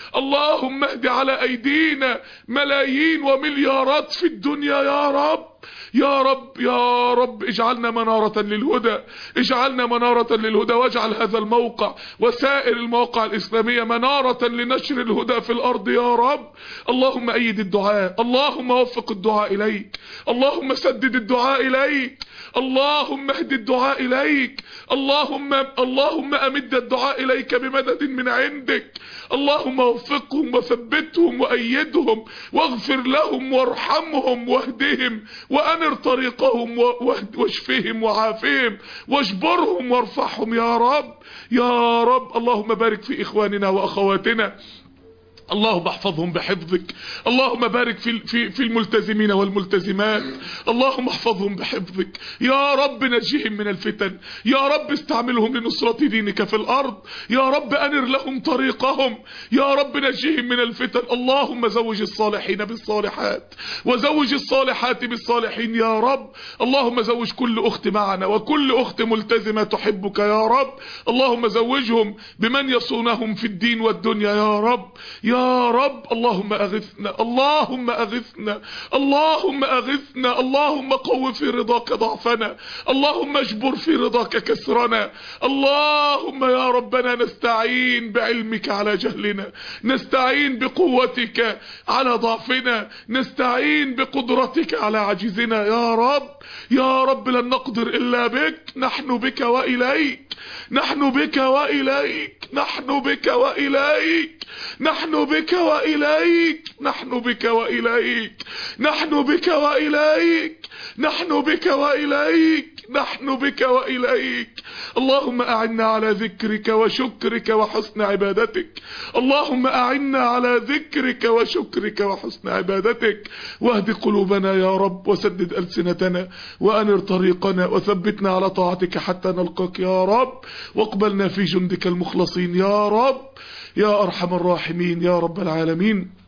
اللهم اهد على أيدينا ملايين ومليارات في الدنيا يا رب يا رب يا رب. اجعلنا منارة للهدى، اجعلنا منارة للهدى، واجعل هذا الموقع وسائر المواقع الإسلامية منارة لنشر الهدى في الأرض يا رب. اللهم أيد الدعاء، اللهم وفق الدعاء إليك، اللهم سدد الدعاء إليك، اللهم اهد الدعاء إليك، اللهم اللهم أمد الدعاء إليك بمدد من عندك. اللهم وفقهم وثبتهم وأيدهم واغفر لهم وارحمهم واهدهم وأنر طريقهم واشفهم وعافهم واجبرهم وارفعهم يا رب يا رب. اللهم بارك في إخواننا وأخواتنا، اللهم احفظهم بحفظك، اللهم بارك في في في الملتزمين والملتزمات، اللهم احفظهم بحفظك يا رب. نجيهم من الفتن يا رب، استعملهم لنصرة دينك في الأرض يا رب، أنر لهم طريقهم يا رب، نجيهم من الفتن. اللهم زوج الصالحين بالصالحات وزوج الصالحات بالصالحين يا رب. اللهم زوج كل أخت معنا وكل أخت ملتزمة تحبك يا رب، اللهم زوجهم بمن يصونهم في الدين والدنيا يا رب يا يا رب. اللهم أغثنا، اللهم أغثنا، اللهم أغثنا، اللهم قو في رضاك ضعفنا، اللهم اجبر في رضاك كسرنا. اللهم يا ربنا نستعين بعلمك على جهلنا، نستعين بقوتك على ضعفنا، نستعين بقدرتك على عجزنا يا رب يا رب. لن نقدر إلا بك، نحن بك وإليك، نحن بك وإليك، نحن بك وإليك، نحن بك وإليك، نحن بك وإليك، نحن بك وإليك، نحن بك وإليك، نحن بك وإليك. اللهم أعنا على ذكرك وشكرك وحسن عبادتك، اللهم أعنا على ذكرك وشكرك وحسن عبادتك. واهد قلوبنا يا رب، وسدد ألسنتنا وأنر طريقنا، وثبتنا على طاعتك حتى نلقاك يا رب، واقبلنا في جندك المخلصين يا رب يا أرحم الراحمين يا رب العالمين.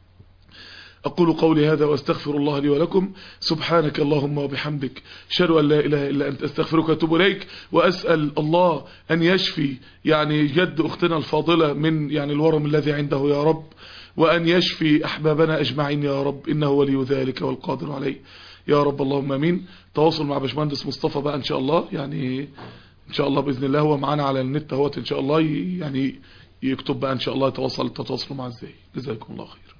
أقول قولي هذا وأستغفر الله لي ولكم. سبحانك اللهم وبحمدك، أشهد أن لا إله إلا أنت، أستغفرك وأتوب إليك. وأسأل الله أن يشفي يعني جد أختنا الفاضلة من يعني الورم الذي عنده يا رب، وأن يشفي أحبابنا أجمعين يا رب، إنه ولي ذلك والقادر عليه يا رب، اللهم امين. تواصل مع باشمهندس مصطفى بقى ان شاء الله، يعني ان شاء الله باذن الله هو معانا على النت اهوت ان شاء الله، يعني يكتب بقى ان شاء الله يتواصل تتواصلوا معاه ازاي. جزاكم الله خير.